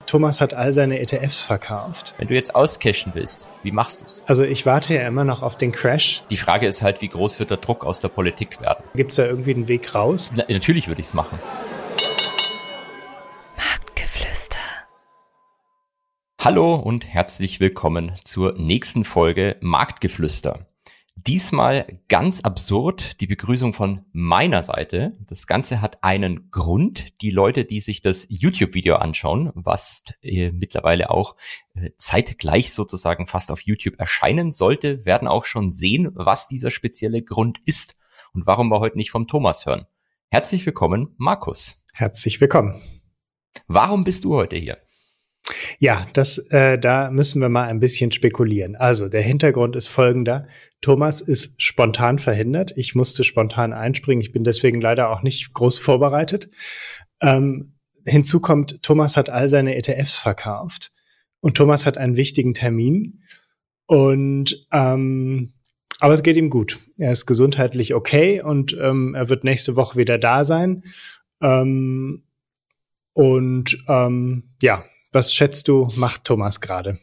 Thomas hat all seine ETFs verkauft. Wenn du jetzt auscashen willst, wie machst du's? Also ich warte ja immer noch auf den Crash. Die Frage ist halt, wie groß wird der Druck aus der Politik werden? Gibt's da irgendwie einen Weg raus? Natürlich würde ich's machen. Marktgeflüster. Hallo und herzlich willkommen zur nächsten Folge Marktgeflüster. Diesmal ganz absurd die Begrüßung von meiner Seite. Das Ganze hat einen Grund. Die Leute, die sich das YouTube-Video anschauen, was mittlerweile auch zeitgleich sozusagen fast auf YouTube erscheinen sollte, werden auch schon sehen, was dieser spezielle Grund ist und warum wir heute nicht vom Thomas hören. Herzlich willkommen, Markus. Herzlich willkommen. Warum bist du heute hier? Ja, da müssen wir mal ein bisschen spekulieren. Also der Hintergrund ist folgender. Thomas ist spontan verhindert. Ich musste spontan einspringen. Ich bin deswegen leider auch nicht groß vorbereitet. Hinzu kommt, Thomas hat all seine ETFs verkauft. Und Thomas hat einen wichtigen Termin. Aber es geht ihm gut. Er ist gesundheitlich okay und er wird nächste Woche wieder da sein. Was schätzt du, macht Thomas gerade?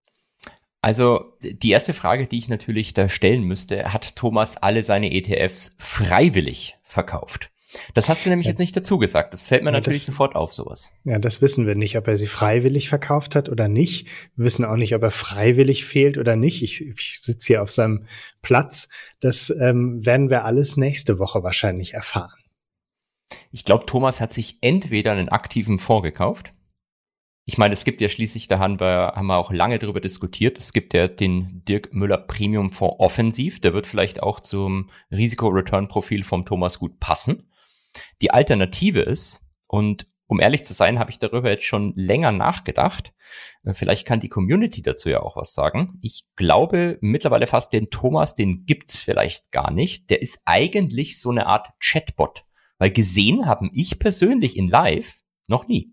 Also die erste Frage, die ich natürlich da stellen müsste, hat Thomas alle seine ETFs freiwillig verkauft? Das hast du nämlich jetzt nicht dazu gesagt. Das fällt mir natürlich sofort auf, sowas. Ja, das wissen wir nicht, ob er sie freiwillig verkauft hat oder nicht. Wir wissen auch nicht, ob er freiwillig fehlt oder nicht. Ich sitze hier auf seinem Platz. Das werden wir alles nächste Woche wahrscheinlich erfahren. Ich glaube, Thomas hat sich entweder einen aktiven Fonds gekauft. Ich meine, es gibt ja schließlich, da haben wir auch lange darüber diskutiert, es gibt ja den Dirk Müller Premium Fonds Offensiv, der wird vielleicht auch zum Risiko-Return-Profil vom Thomas gut passen. Die Alternative ist, und um ehrlich zu sein, habe ich darüber jetzt schon länger nachgedacht, vielleicht kann die Community dazu ja auch was sagen. Ich glaube mittlerweile fast, den Thomas, den gibt's vielleicht gar nicht. Der ist eigentlich so eine Art Chatbot, weil gesehen haben ich persönlich in live noch nie.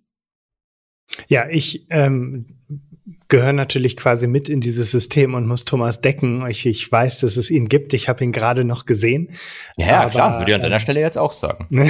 Ja, ich gehöre natürlich quasi mit in dieses System und muss Thomas decken. Ich weiß, dass es ihn gibt. Ich habe ihn gerade noch gesehen. Ja, aber, klar, würde ich an deiner Stelle jetzt auch sagen.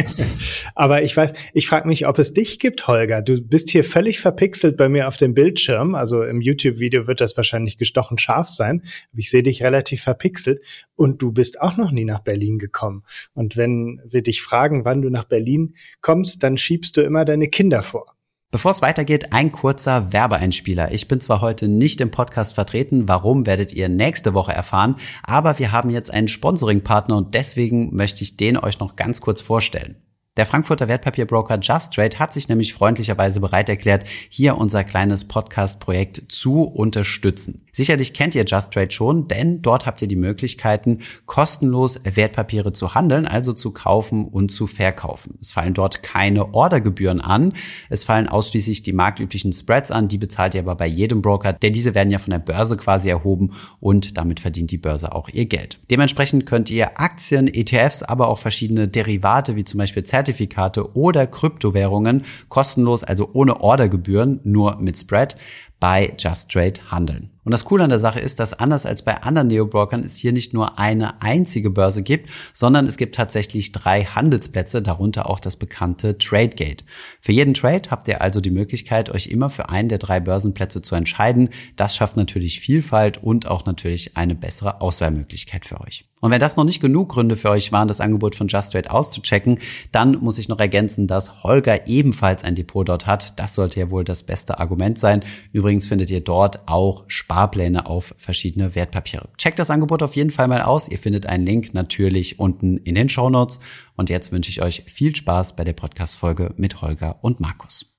Aber ich frage mich, ob es dich gibt, Holger. Du bist hier völlig verpixelt bei mir auf dem Bildschirm. Also im YouTube-Video wird das wahrscheinlich gestochen scharf sein. Ich sehe dich relativ verpixelt und du bist auch noch nie nach Berlin gekommen. Und wenn wir dich fragen, wann du nach Berlin kommst, dann schiebst du immer deine Kinder vor. Bevor es weitergeht, ein kurzer Werbeeinspieler. Ich bin zwar heute nicht im Podcast vertreten, warum werdet ihr nächste Woche erfahren, aber wir haben jetzt einen Sponsoring-Partner und deswegen möchte ich den euch noch ganz kurz vorstellen. Der Frankfurter Wertpapierbroker Just Trade hat sich nämlich freundlicherweise bereit erklärt, hier unser kleines Podcast-Projekt zu unterstützen. Sicherlich kennt ihr Just Trade schon, denn dort habt ihr die Möglichkeiten, kostenlos Wertpapiere zu handeln, also zu kaufen und zu verkaufen. Es fallen dort keine Ordergebühren an, es fallen ausschließlich die marktüblichen Spreads an, die bezahlt ihr aber bei jedem Broker, denn diese werden ja von der Börse quasi erhoben und damit verdient die Börse auch ihr Geld. Dementsprechend könnt ihr Aktien, ETFs, aber auch verschiedene Derivate wie zum Beispiel Zertifikate oder Kryptowährungen kostenlos, also ohne Ordergebühren, nur mit Spread, bei Just Trade handeln. Und das Coole an der Sache ist, dass anders als bei anderen Neobrokern es hier nicht nur eine einzige Börse gibt, sondern es gibt tatsächlich 3 Handelsplätze, darunter auch das bekannte Tradegate. Für jeden Trade habt ihr also die Möglichkeit, euch immer für einen der 3 Börsenplätze zu entscheiden. Das schafft natürlich Vielfalt und auch natürlich eine bessere Auswahlmöglichkeit für euch. Und wenn das noch nicht genug Gründe für euch waren, das Angebot von Just Trade auszuchecken, dann muss ich noch ergänzen, dass Holger ebenfalls ein Depot dort hat. Das sollte ja wohl das beste Argument sein. Übrigens findet ihr dort auch Sparpläne auf verschiedene Wertpapiere. Checkt das Angebot auf jeden Fall mal aus. Ihr findet einen Link natürlich unten in den Shownotes. Und jetzt wünsche ich euch viel Spaß bei der Podcast-Folge mit Holger und Markus.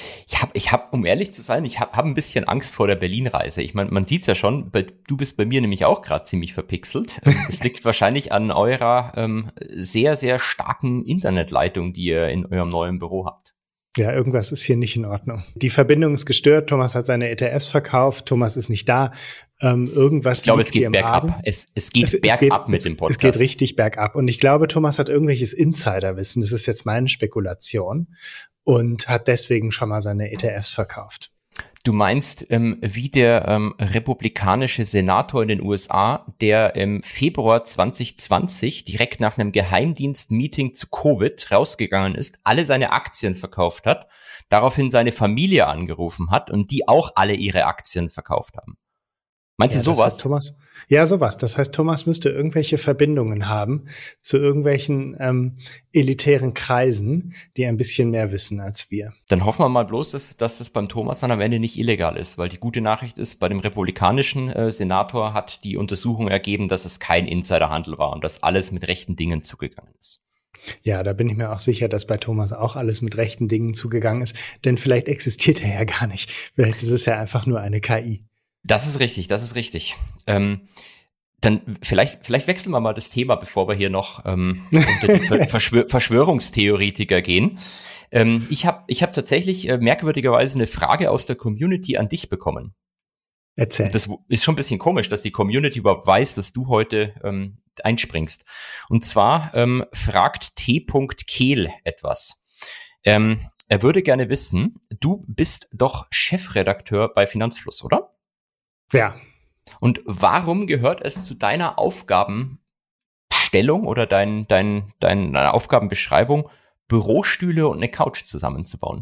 Ich hab, um ehrlich zu sein, ich hab ein bisschen Angst vor der Berlin-Reise. Ich meine, man sieht's ja schon, du bist bei mir nämlich auch gerade ziemlich verpixelt. Es liegt wahrscheinlich an eurer sehr, sehr starken Internetleitung, die ihr in eurem neuen Büro habt. Ja, irgendwas ist hier nicht in Ordnung. Die Verbindung ist gestört, Thomas hat seine ETFs verkauft, Thomas ist nicht da. Irgendwas. Ich glaube, es geht bergab. Es geht bergab mit dem Podcast. Es geht richtig bergab. Und ich glaube, Thomas hat irgendwelches Insiderwissen, das ist jetzt meine Spekulation, und hat deswegen schon mal seine ETFs verkauft. Du meinst, wie der republikanische Senator in den USA, der im Februar 2020 direkt nach einem Geheimdienstmeeting zu Covid rausgegangen ist, alle seine Aktien verkauft hat, daraufhin seine Familie angerufen hat und die auch alle ihre Aktien verkauft haben. Meinst du sowas? Thomas, ja, sowas. Das heißt, Thomas müsste irgendwelche Verbindungen haben zu irgendwelchen elitären Kreisen, die ein bisschen mehr wissen als wir. Dann hoffen wir mal bloß, dass das beim Thomas dann am Ende nicht illegal ist, weil die gute Nachricht ist, bei dem republikanischen Senator hat die Untersuchung ergeben, dass es kein Insiderhandel war und dass alles mit rechten Dingen zugegangen ist. Ja, da bin ich mir auch sicher, dass bei Thomas auch alles mit rechten Dingen zugegangen ist, denn vielleicht existiert er ja gar nicht. Vielleicht ist es ja einfach nur eine KI. Das ist richtig. Dann vielleicht wechseln wir mal das Thema, bevor wir hier noch unter die Verschwörungstheoretiker gehen. Ich hab tatsächlich merkwürdigerweise eine Frage aus der Community an dich bekommen. Erzähl. Und das ist schon ein bisschen komisch, dass die Community überhaupt weiß, dass du heute einspringst. Und zwar fragt T. Kehl etwas. Er würde gerne wissen, du bist doch Chefredakteur bei Finanzfluss, oder? Ja. Und warum gehört es zu deiner Aufgabenstellung oder deiner Aufgabenbeschreibung, Bürostühle und eine Couch zusammenzubauen?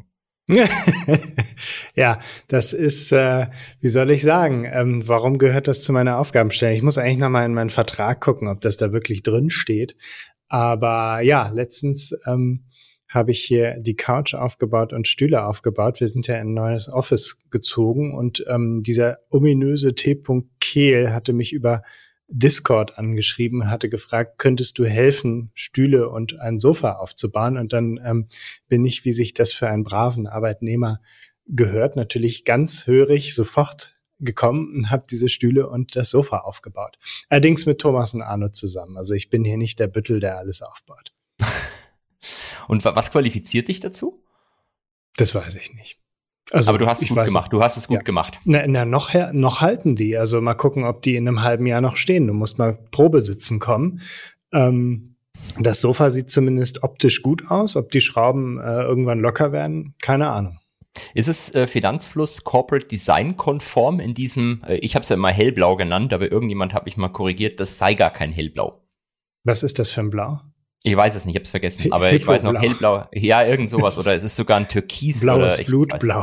Ja, das ist, wie soll ich sagen, warum gehört das zu meiner Aufgabenstellung? Ich muss eigentlich nochmal in meinen Vertrag gucken, ob das da wirklich drin steht. Aber ja, letztens habe ich hier die Couch aufgebaut und Stühle aufgebaut. Wir sind ja in ein neues Office gezogen und dieser ominöse T. Kehl hatte mich über Discord angeschrieben und hatte gefragt, könntest du helfen, Stühle und ein Sofa aufzubauen? Und dann bin ich, wie sich das für einen braven Arbeitnehmer gehört, natürlich ganz hörig sofort gekommen und habe diese Stühle und das Sofa aufgebaut. Allerdings mit Thomas und Arno zusammen. Also ich bin hier nicht der Büttel, der alles aufbaut. Und was qualifiziert dich dazu? Das weiß ich nicht. Also, aber du hast es gut gemacht. Du hast es gut gemacht. Noch halten die. Also mal gucken, ob die in einem halben Jahr noch stehen. Du musst mal Probesitzen kommen. Das Sofa sieht zumindest optisch gut aus. Ob die Schrauben irgendwann locker werden, keine Ahnung. Ist es Finanzfluss Corporate Design konform in diesem, ich habe es ja immer hellblau genannt, aber irgendjemand hat mich mal korrigiert, das sei gar kein hellblau. Was ist das für ein Blau? Ich weiß es nicht, ich habe es vergessen, aber ich weiß noch hellblau. Ja, irgend sowas oder es ist sogar ein Türkis. Blaues Blutblau.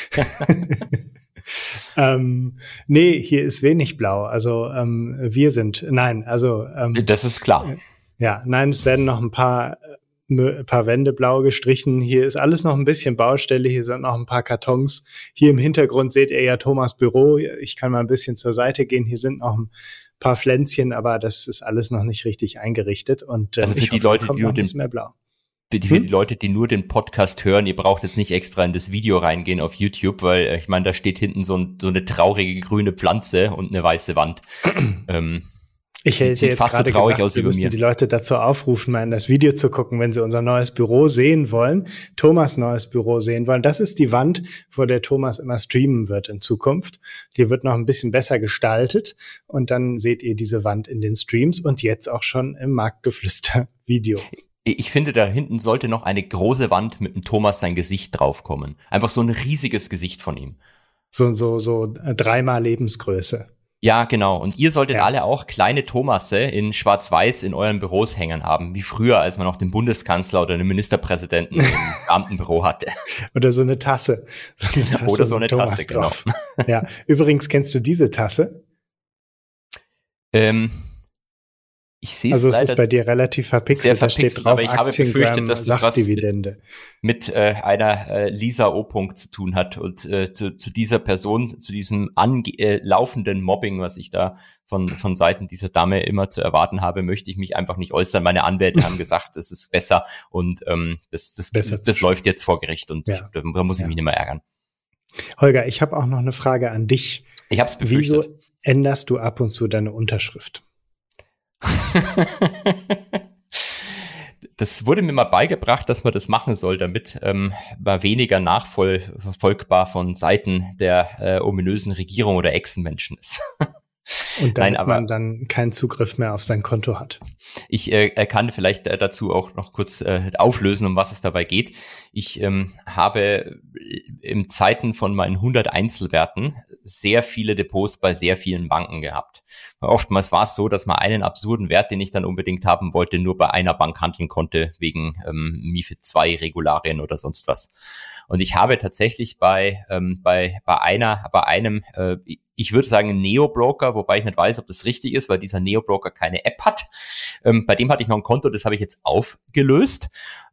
Nee, hier ist wenig blau. Also das ist klar. Es werden noch ein paar Wände blau gestrichen. Hier ist alles noch ein bisschen Baustelle. Hier sind noch ein paar Kartons. Hier im Hintergrund seht ihr ja Thomas' Büro. Ich kann mal ein bisschen zur Seite gehen. Hier sind noch ein paar Pflänzchen, aber das ist alles noch nicht richtig eingerichtet. Und also für die Leute, die nur die Leute, die nur den Podcast hören, ihr braucht jetzt nicht extra in das Video reingehen auf YouTube, weil ich meine, da steht hinten so eine traurige grüne Pflanze und eine weiße Wand. Ich hätte jetzt gerade gesagt, wir müssen die Leute dazu aufrufen, mal in das Video zu gucken, wenn sie unser neues Büro sehen wollen, Thomas' neues Büro sehen wollen. Das ist die Wand, vor der Thomas immer streamen wird in Zukunft. Die wird noch ein bisschen besser gestaltet und dann seht ihr diese Wand in den Streams und jetzt auch schon im Marktgeflüster-Video. Ich finde, da hinten sollte noch eine große Wand mit dem Thomas sein Gesicht draufkommen. Einfach so ein riesiges Gesicht von ihm. So 3-mal Lebensgröße. Ja, genau. Und ihr solltet alle auch kleine Thomasse in Schwarz-Weiß in euren Büros hängen haben, wie früher, als man noch den Bundeskanzler oder den Ministerpräsidenten im Beamtenbüro hatte. Oder so eine Tasse. Oder so eine Tasse, genau. Ja, übrigens, kennst du diese Tasse? Ich sehe es leider. Es ist bei dir relativ verpixelt. Da steht drauf, aber ich habe befürchtet, dass das was Sachdividende mit einer Lisa O. zu tun hat und zu dieser Person, zu diesem laufenden Mobbing, was ich da von Seiten dieser Dame immer zu erwarten habe, möchte ich mich einfach nicht äußern. Meine Anwälte haben gesagt, es ist besser und das läuft jetzt vor Gericht und da muss ich mich nicht mehr ärgern. Holger, ich habe auch noch eine Frage an dich. Ich habe es befürchtet. Wieso änderst du ab und zu deine Unterschrift? Das wurde mir mal beigebracht, dass man das machen soll, damit man weniger nachverfolgbar von Seiten der ominösen Regierung oder Echsenmenschen ist. Und damit man dann keinen Zugriff mehr auf sein Konto hat. Ich kann vielleicht dazu auch noch kurz auflösen, um was es dabei geht. Ich habe in Zeiten von meinen 100 Einzelwerten sehr viele Depots bei sehr vielen Banken gehabt. Oftmals war es so, dass man einen absurden Wert, den ich dann unbedingt haben wollte, nur bei einer Bank handeln konnte, wegen MiFID II Regularien oder sonst was. Und ich habe tatsächlich bei einem, ich würde sagen, Neo-Broker, wobei ich nicht weiß, ob das richtig ist, weil dieser Neo-Broker keine App hat. Bei dem hatte ich noch ein Konto, das habe ich jetzt aufgelöst.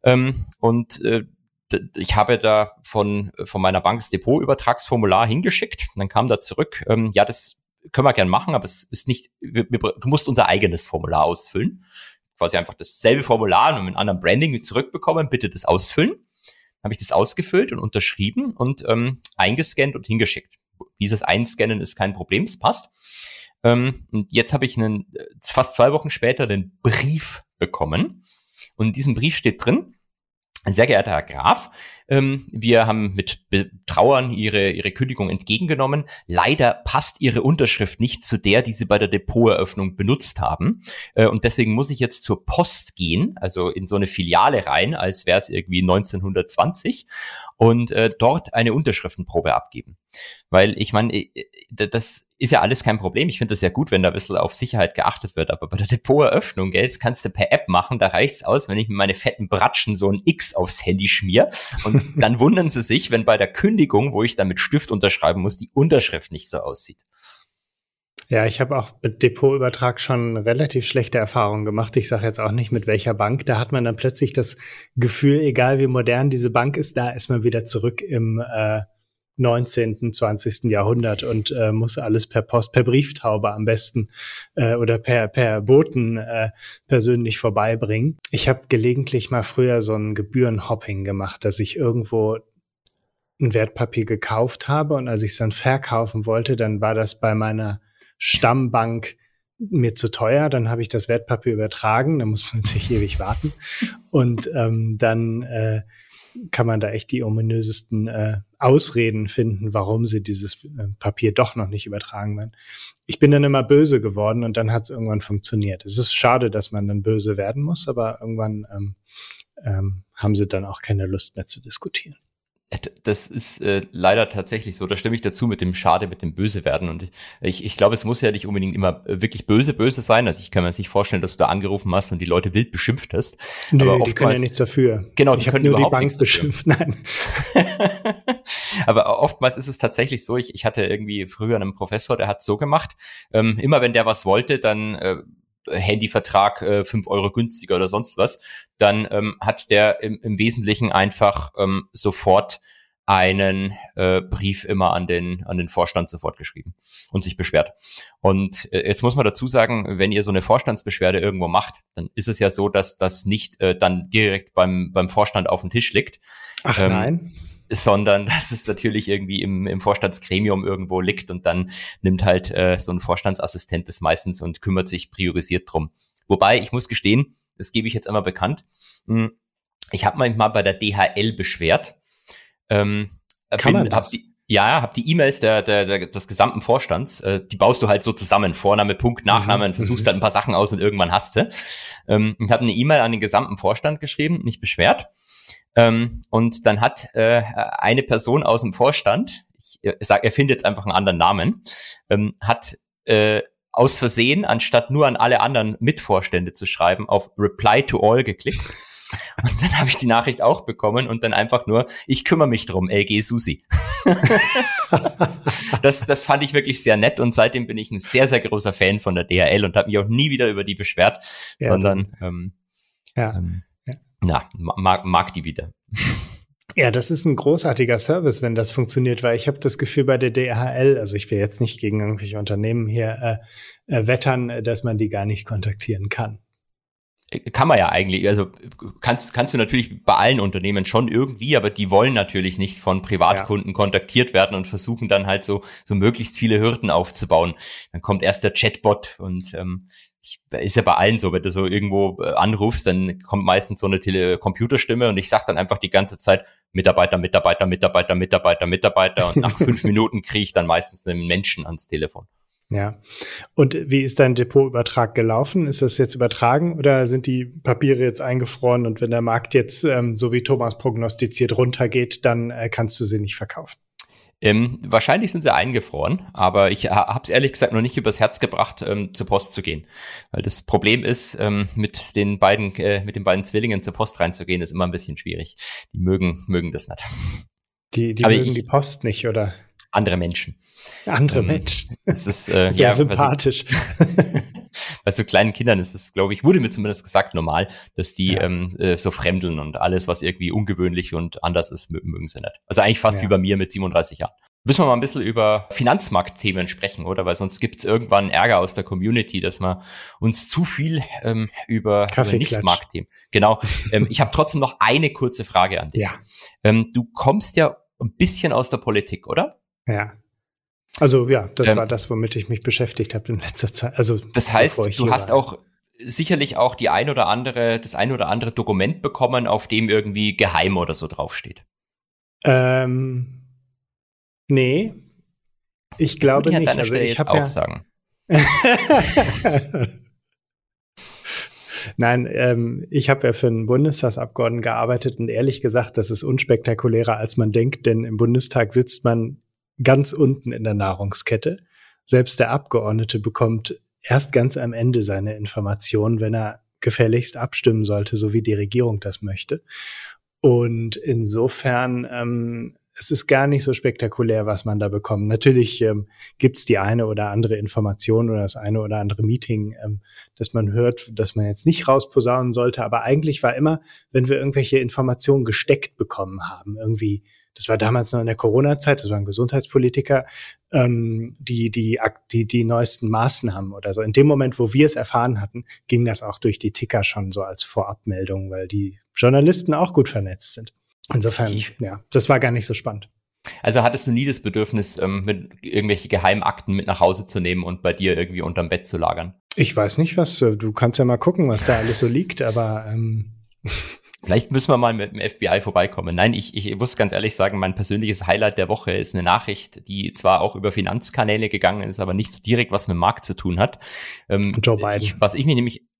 Ich habe da von meiner Bank das Depotübertragsformular hingeschickt. Und dann kam da zurück, ja, das können wir gern machen, aber es ist nicht, du musst unser eigenes Formular ausfüllen. Quasi einfach dasselbe Formular und mit einem anderen Branding zurückbekommen, bitte das ausfüllen. Habe ich das ausgefüllt und unterschrieben und eingescannt und hingeschickt. Dieses Einscannen ist kein Problem, es passt. Und jetzt habe ich fast 2 Wochen später einen Brief bekommen. Und in diesem Brief steht drin: Sehr geehrter Herr Graf, wir haben mit Betrauern Ihre Kündigung entgegengenommen. Leider passt Ihre Unterschrift nicht zu der, die Sie bei der Depoteröffnung benutzt haben. Und deswegen muss ich jetzt zur Post gehen, also in so eine Filiale rein, als wäre es irgendwie 1920, und dort eine Unterschriftenprobe abgeben. Weil ich meine, das ist ja alles kein Problem. Ich finde das ja gut, wenn da ein bisschen auf Sicherheit geachtet wird. Aber bei der Depoteröffnung, das kannst du per App machen. Da reicht's aus, wenn ich mit meine fetten Bratschen so ein X aufs Handy schmier. Und dann wundern sie sich, wenn bei der Kündigung, wo ich dann mit Stift unterschreiben muss, die Unterschrift nicht so aussieht. Ja, ich habe auch mit Depotübertrag schon relativ schlechte Erfahrungen gemacht. Ich sage jetzt auch nicht, mit welcher Bank. Da hat man dann plötzlich das Gefühl, egal wie modern diese Bank ist, da ist man wieder zurück im 19., 20. Jahrhundert und muss alles per Post, per Brieftaube am besten oder per Boten persönlich vorbeibringen. Ich habe gelegentlich mal früher so ein Gebührenhopping gemacht, dass ich irgendwo ein Wertpapier gekauft habe und als ich es dann verkaufen wollte, dann war das bei meiner Stammbank mir zu teuer. Dann habe ich das Wertpapier übertragen, da muss man natürlich ewig warten und dann kann man da echt die ominösesten Ausreden finden, warum sie dieses Papier doch noch nicht übertragen werden. Ich bin dann immer böse geworden und dann hat es irgendwann funktioniert. Es ist schade, dass man dann böse werden muss, aber irgendwann haben sie dann auch keine Lust mehr zu diskutieren. Das ist leider tatsächlich so. Da stimme ich dazu mit dem Schade, mit dem Böse werden. Und ich glaube, es muss ja nicht unbedingt immer wirklich böse sein. Also ich kann mir jetzt nicht vorstellen, dass du da angerufen hast und die Leute wild beschimpft hast. Nee, aber die können ja nichts dafür. Genau, die können überhaupt nichts beschimpft. Nein. Aber oftmals ist es tatsächlich so, ich hatte irgendwie früher einen Professor, der hat so gemacht, immer wenn der was wollte, dann Handyvertrag 5 Euro günstiger oder sonst was, dann hat der im Wesentlichen einfach sofort einen Brief immer an den Vorstand sofort geschrieben und sich beschwert. Und jetzt muss man dazu sagen, wenn ihr so eine Vorstandsbeschwerde irgendwo macht, dann ist es ja so, dass das nicht dann direkt beim Vorstand auf dem Tisch liegt. Ach nein. Sondern dass es natürlich irgendwie im Vorstandsgremium irgendwo liegt und dann nimmt halt so ein Vorstandsassistent das meistens und kümmert sich priorisiert drum. Wobei, ich muss gestehen, das gebe ich jetzt einmal bekannt, ich habe mich mal bei der DHL beschwert. Kann man das? Hab die E-Mails des gesamten Vorstands, die baust du halt so zusammen, Vorname, Punkt, Nachname, und versuchst halt ein paar Sachen aus und irgendwann hast du. Ich habe eine E-Mail an den gesamten Vorstand geschrieben, mich beschwert. Und dann hat eine Person aus dem Vorstand, ich sage, er findet jetzt einfach einen anderen Namen, hat aus Versehen, anstatt nur an alle anderen Mitvorstände zu schreiben, auf Reply to All geklickt. Und dann habe ich die Nachricht auch bekommen und dann einfach nur, ich kümmere mich drum, LG Susi. Das fand ich wirklich sehr nett und seitdem bin ich ein sehr, sehr großer Fan von der DHL und habe mich auch nie wieder über die beschwert, ja, sondern mag die wieder. Ja, das ist ein großartiger Service, wenn das funktioniert, weil ich habe das Gefühl bei der DHL, also ich will jetzt nicht gegen irgendwelche Unternehmen hier wettern, dass man die gar nicht kontaktieren kann. Kann man ja eigentlich, also kannst du natürlich bei allen Unternehmen schon irgendwie, aber die wollen natürlich nicht von Privatkunden kontaktiert werden und versuchen dann halt so möglichst viele Hürden aufzubauen. Dann kommt erst der Chatbot und ist ja bei allen so, wenn du so irgendwo anrufst, dann kommt meistens so eine Computerstimme und ich sag dann einfach die ganze Zeit Mitarbeiter und nach 5 Minuten kriege ich dann meistens einen Menschen ans Telefon. Ja. Und wie ist dein Depotübertrag gelaufen? Ist das jetzt übertragen oder sind die Papiere jetzt eingefroren und wenn der Markt jetzt, so wie Thomas prognostiziert, runtergeht, dann kannst du sie nicht verkaufen? Wahrscheinlich sind sie eingefroren, aber ich habe es ehrlich gesagt noch nicht übers Herz gebracht, zur Post zu gehen. Weil das Problem ist, mit den beiden Zwillingen zur Post reinzugehen, ist immer ein bisschen schwierig. Die mögen das nicht. Die mögen die Post nicht, oder? Andere Menschen. Andere Menschen. Das ist sehr sympathisch. Bei so kleinen Kindern ist es, glaube ich, wurde mir zumindest gesagt, normal, dass die so fremdeln und alles, was irgendwie ungewöhnlich und anders ist, mögen sie nicht. Also eigentlich fast wie bei mir mit 37 Jahren. Müssen wir mal ein bisschen über Finanzmarktthemen sprechen, oder? Weil sonst gibt es irgendwann Ärger aus der Community, dass wir uns zu viel über Nicht-Marktthemen. Genau. Ich habe trotzdem noch eine kurze Frage an dich. Ja. Du kommst ja ein bisschen aus der Politik, oder? Ja. Also ja, das war das, womit ich mich beschäftigt habe in letzter Zeit. Also das heißt, du hast auch sicherlich auch das ein oder andere Dokument bekommen, auf dem irgendwie geheim oder so draufsteht. Nee, ich glaube nicht. An deiner Stelle ich jetzt auch sagen. Nein, ich habe ja für einen Bundestagsabgeordneten gearbeitet und ehrlich gesagt, das ist unspektakulärer, als man denkt, denn im Bundestag sitzt man ganz unten in der Nahrungskette. Selbst der Abgeordnete bekommt erst ganz am Ende seine Informationen, wenn er gefälligst abstimmen sollte, so wie die Regierung das möchte. Und insofern es ist gar nicht so spektakulär, was man da bekommt. Natürlich gibt's die eine oder andere Information oder das eine oder andere Meeting, das man hört, das man jetzt nicht rausposaunen sollte. Aber eigentlich war immer, wenn wir irgendwelche Informationen gesteckt bekommen haben, irgendwie, das war damals noch in der Corona-Zeit, das war ein Gesundheitspolitiker, die neuesten Maßnahmen oder so. In dem Moment, wo wir es erfahren hatten, ging das auch durch die Ticker schon so als Vorabmeldung, weil die Journalisten auch gut vernetzt sind. Insofern, das war gar nicht so spannend. Also hattest du nie das Bedürfnis, mit irgendwelche Geheimakten mit nach Hause zu nehmen und bei dir irgendwie unterm Bett zu lagern? Ich weiß nicht, du kannst ja mal gucken, was da alles so liegt, aber vielleicht müssen wir mal mit dem FBI vorbeikommen. Nein, ich muss ganz ehrlich sagen, mein persönliches Highlight der Woche ist eine Nachricht, die zwar auch über Finanzkanäle gegangen ist, aber nicht so direkt was mit dem Markt zu tun hat. Joe Biden. Was ich mich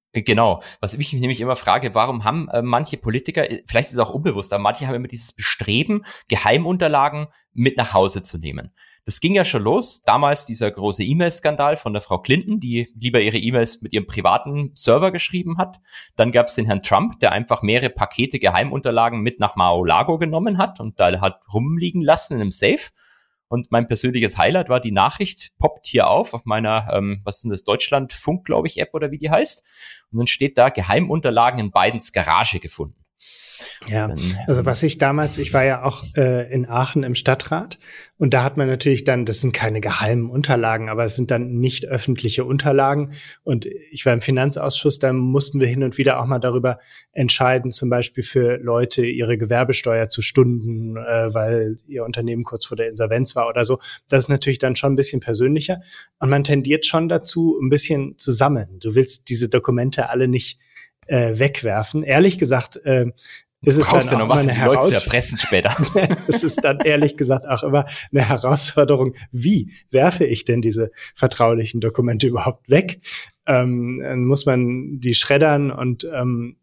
nämlich immer frage, warum haben manche Politiker, vielleicht ist es auch unbewusst, aber manche haben immer dieses Bestreben, Geheimunterlagen mit nach Hause zu nehmen. Das ging ja schon los, damals dieser große E-Mail-Skandal von der Frau Clinton, die lieber ihre E-Mails mit ihrem privaten Server geschrieben hat. Dann gab es den Herrn Trump, der einfach mehrere Pakete Geheimunterlagen mit nach Mar-a-Lago genommen hat und da hat rumliegen lassen in einem Safe. Und mein persönliches Highlight war die Nachricht, poppt hier auf meiner, was ist denn das, Deutschlandfunk, glaube ich, App oder wie die heißt. Und dann steht da, Geheimunterlagen in Bidens Garage gefunden. Ja, also ich war ja auch in Aachen im Stadtrat und da hat man natürlich dann, das sind keine geheimen Unterlagen, aber es sind dann nicht öffentliche Unterlagen und ich war im Finanzausschuss, da mussten wir hin und wieder auch mal darüber entscheiden, zum Beispiel für Leute ihre Gewerbesteuer zu stunden, weil ihr Unternehmen kurz vor der Insolvenz war oder so. Das ist natürlich dann schon ein bisschen persönlicher und man tendiert schon dazu, ein bisschen zu sammeln. Du willst diese Dokumente alle nicht wegwerfen. Ehrlich gesagt, ist es dann auch immer eine Herausforderung. Später. Es ist dann ehrlich gesagt auch immer eine Herausforderung, wie werfe ich denn diese vertraulichen Dokumente überhaupt weg? Dann muss man die schreddern und im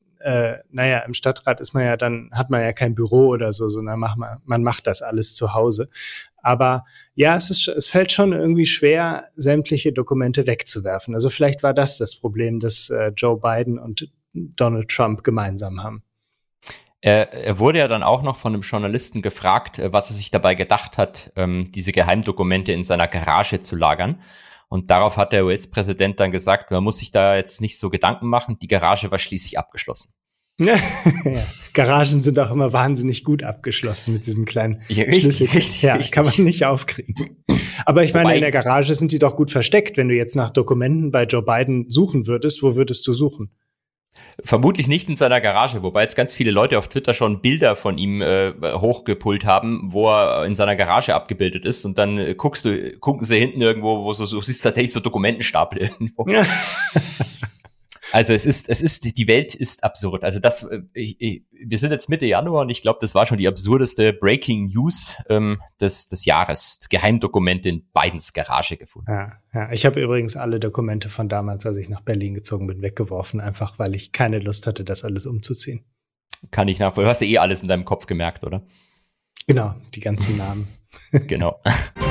Stadtrat hat man ja kein Büro oder so, sondern man macht das alles zu Hause. Aber ja, es fällt schon irgendwie schwer, sämtliche Dokumente wegzuwerfen. Also vielleicht war das Problem, das Joe Biden und Donald Trump gemeinsam haben. Er wurde ja dann auch noch von einem Journalisten gefragt, was er sich dabei gedacht hat, diese Geheimdokumente in seiner Garage zu lagern. Und darauf hat der US-Präsident dann gesagt, man muss sich da jetzt nicht so Gedanken machen, die Garage war schließlich abgeschlossen. Ja, Garagen sind auch immer wahnsinnig gut abgeschlossen mit diesem kleinen Schlüssel. Richtig. Kann man nicht aufkriegen. Aber ich meine, in der Garage sind die doch gut versteckt. Wenn du jetzt nach Dokumenten bei Joe Biden suchen würdest, wo würdest du suchen? Vermutlich nicht in seiner Garage, wobei jetzt ganz viele Leute auf Twitter schon Bilder von ihm hochgepult haben, wo er in seiner Garage abgebildet ist und dann gucken sie hinten irgendwo, wo du siehst tatsächlich so Dokumentenstapel irgendwo. Ja. Also die Welt ist absurd. Also wir sind jetzt Mitte Januar und ich glaube, das war schon die absurdeste Breaking News des Jahres. Geheimdokumente in Bidens Garage gefunden. Ja, ich habe übrigens alle Dokumente von damals, als ich nach Berlin gezogen bin, weggeworfen, einfach weil ich keine Lust hatte, das alles umzuziehen. Kann ich nachvollziehen. Du hast ja alles in deinem Kopf gemerkt, oder? Genau, die ganzen Namen. Genau.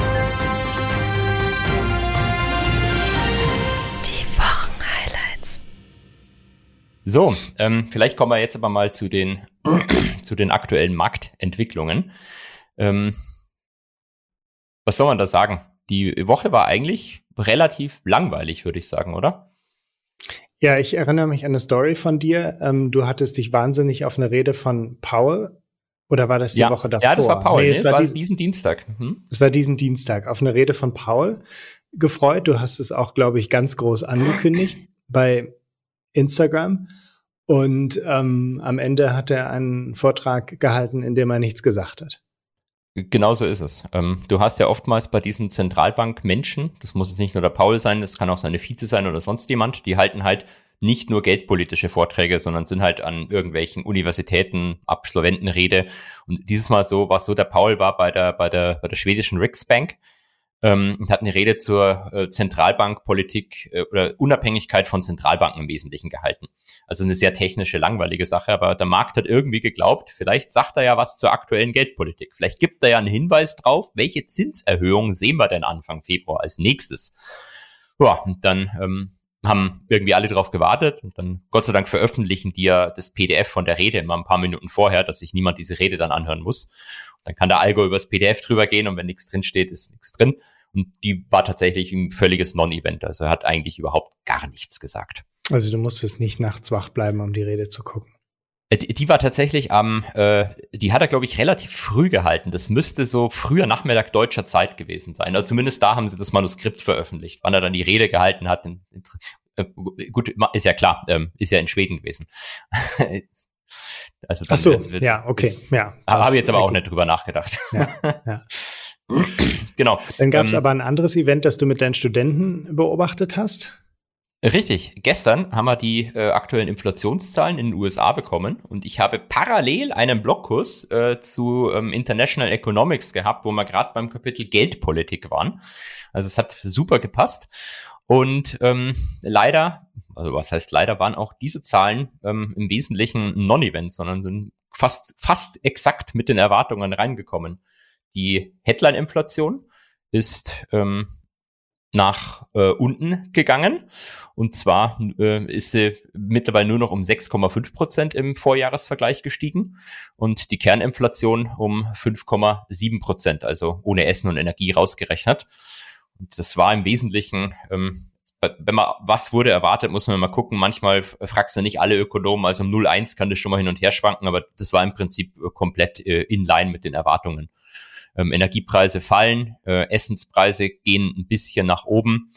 So, vielleicht kommen wir jetzt aber mal zu den aktuellen Marktentwicklungen. Was soll man da sagen? Die Woche war eigentlich relativ langweilig, würde ich sagen, oder? Ja, ich erinnere mich an eine Story von dir. Du hattest dich wahnsinnig auf eine Rede von Powell, oder war das die Woche davor? Ja, das war Powell. Nee, es war diesen Dienstag. Es war diesen Dienstag auf eine Rede von Powell gefreut. Du hast es auch, glaube ich, ganz groß angekündigt bei Instagram. Und am Ende hat er einen Vortrag gehalten, in dem er nichts gesagt hat. Genau so ist es. Du hast ja oftmals bei diesen Zentralbankmenschen, das muss jetzt nicht nur der Paul sein, das kann auch seine Vize sein oder sonst jemand, die halten halt nicht nur geldpolitische Vorträge, sondern sind halt an irgendwelchen Universitäten, Absolventenrede. Und dieses Mal war es so, der Paul war bei der schwedischen Riksbank und hat eine Rede zur Zentralbankpolitik oder Unabhängigkeit von Zentralbanken im Wesentlichen gehalten. Also eine sehr technische, langweilige Sache, aber der Markt hat irgendwie geglaubt, vielleicht sagt er ja was zur aktuellen Geldpolitik. Vielleicht gibt er ja einen Hinweis drauf, welche Zinserhöhung sehen wir denn Anfang Februar als nächstes. Ja, und dann haben irgendwie alle drauf gewartet und dann Gott sei Dank veröffentlichen die ja das PDF von der Rede immer ein paar Minuten vorher, dass sich niemand diese Rede dann anhören muss. Dann kann der Algo übers PDF drüber gehen und wenn nichts drin steht, ist nichts drin. Und die war tatsächlich ein völliges Non-Event. Also er hat eigentlich überhaupt gar nichts gesagt. Also du musstest nicht nachts wach bleiben, um die Rede zu gucken. Die war tatsächlich die hat er, glaube ich, relativ früh gehalten. Das müsste so früher Nachmittag deutscher Zeit gewesen sein. Also zumindest da haben sie das Manuskript veröffentlicht. Wann er dann die Rede gehalten hat, gut, ist ja klar, ist ja in Schweden gewesen. Also ach so, ja, okay. Ja, habe ich jetzt aber auch nicht drüber nachgedacht. Ja. Genau. Dann gab es aber ein anderes Event, das du mit deinen Studenten beobachtet hast. Richtig. Gestern haben wir die aktuellen Inflationszahlen in den USA bekommen und ich habe parallel einen Blogkurs zu International Economics gehabt, wo wir gerade beim Kapitel Geldpolitik waren. Also es hat super gepasst. Und leider, also was heißt leider, waren auch diese Zahlen im Wesentlichen Non-Event, sondern sind fast exakt mit den Erwartungen reingekommen. Die Headline-Inflation ist nach unten gegangen. Und zwar ist sie mittlerweile nur noch um 6,5% im Vorjahresvergleich gestiegen und die Kerninflation um 5,7%, also ohne Essen und Energie rausgerechnet. Und das war im Wesentlichen, was wurde erwartet, muss man mal gucken. Manchmal fragst du nicht alle Ökonomen, also um 0,1 kann das schon mal hin und her schwanken, aber das war im Prinzip komplett in line mit den Erwartungen. Energiepreise fallen, Essenspreise gehen ein bisschen nach oben,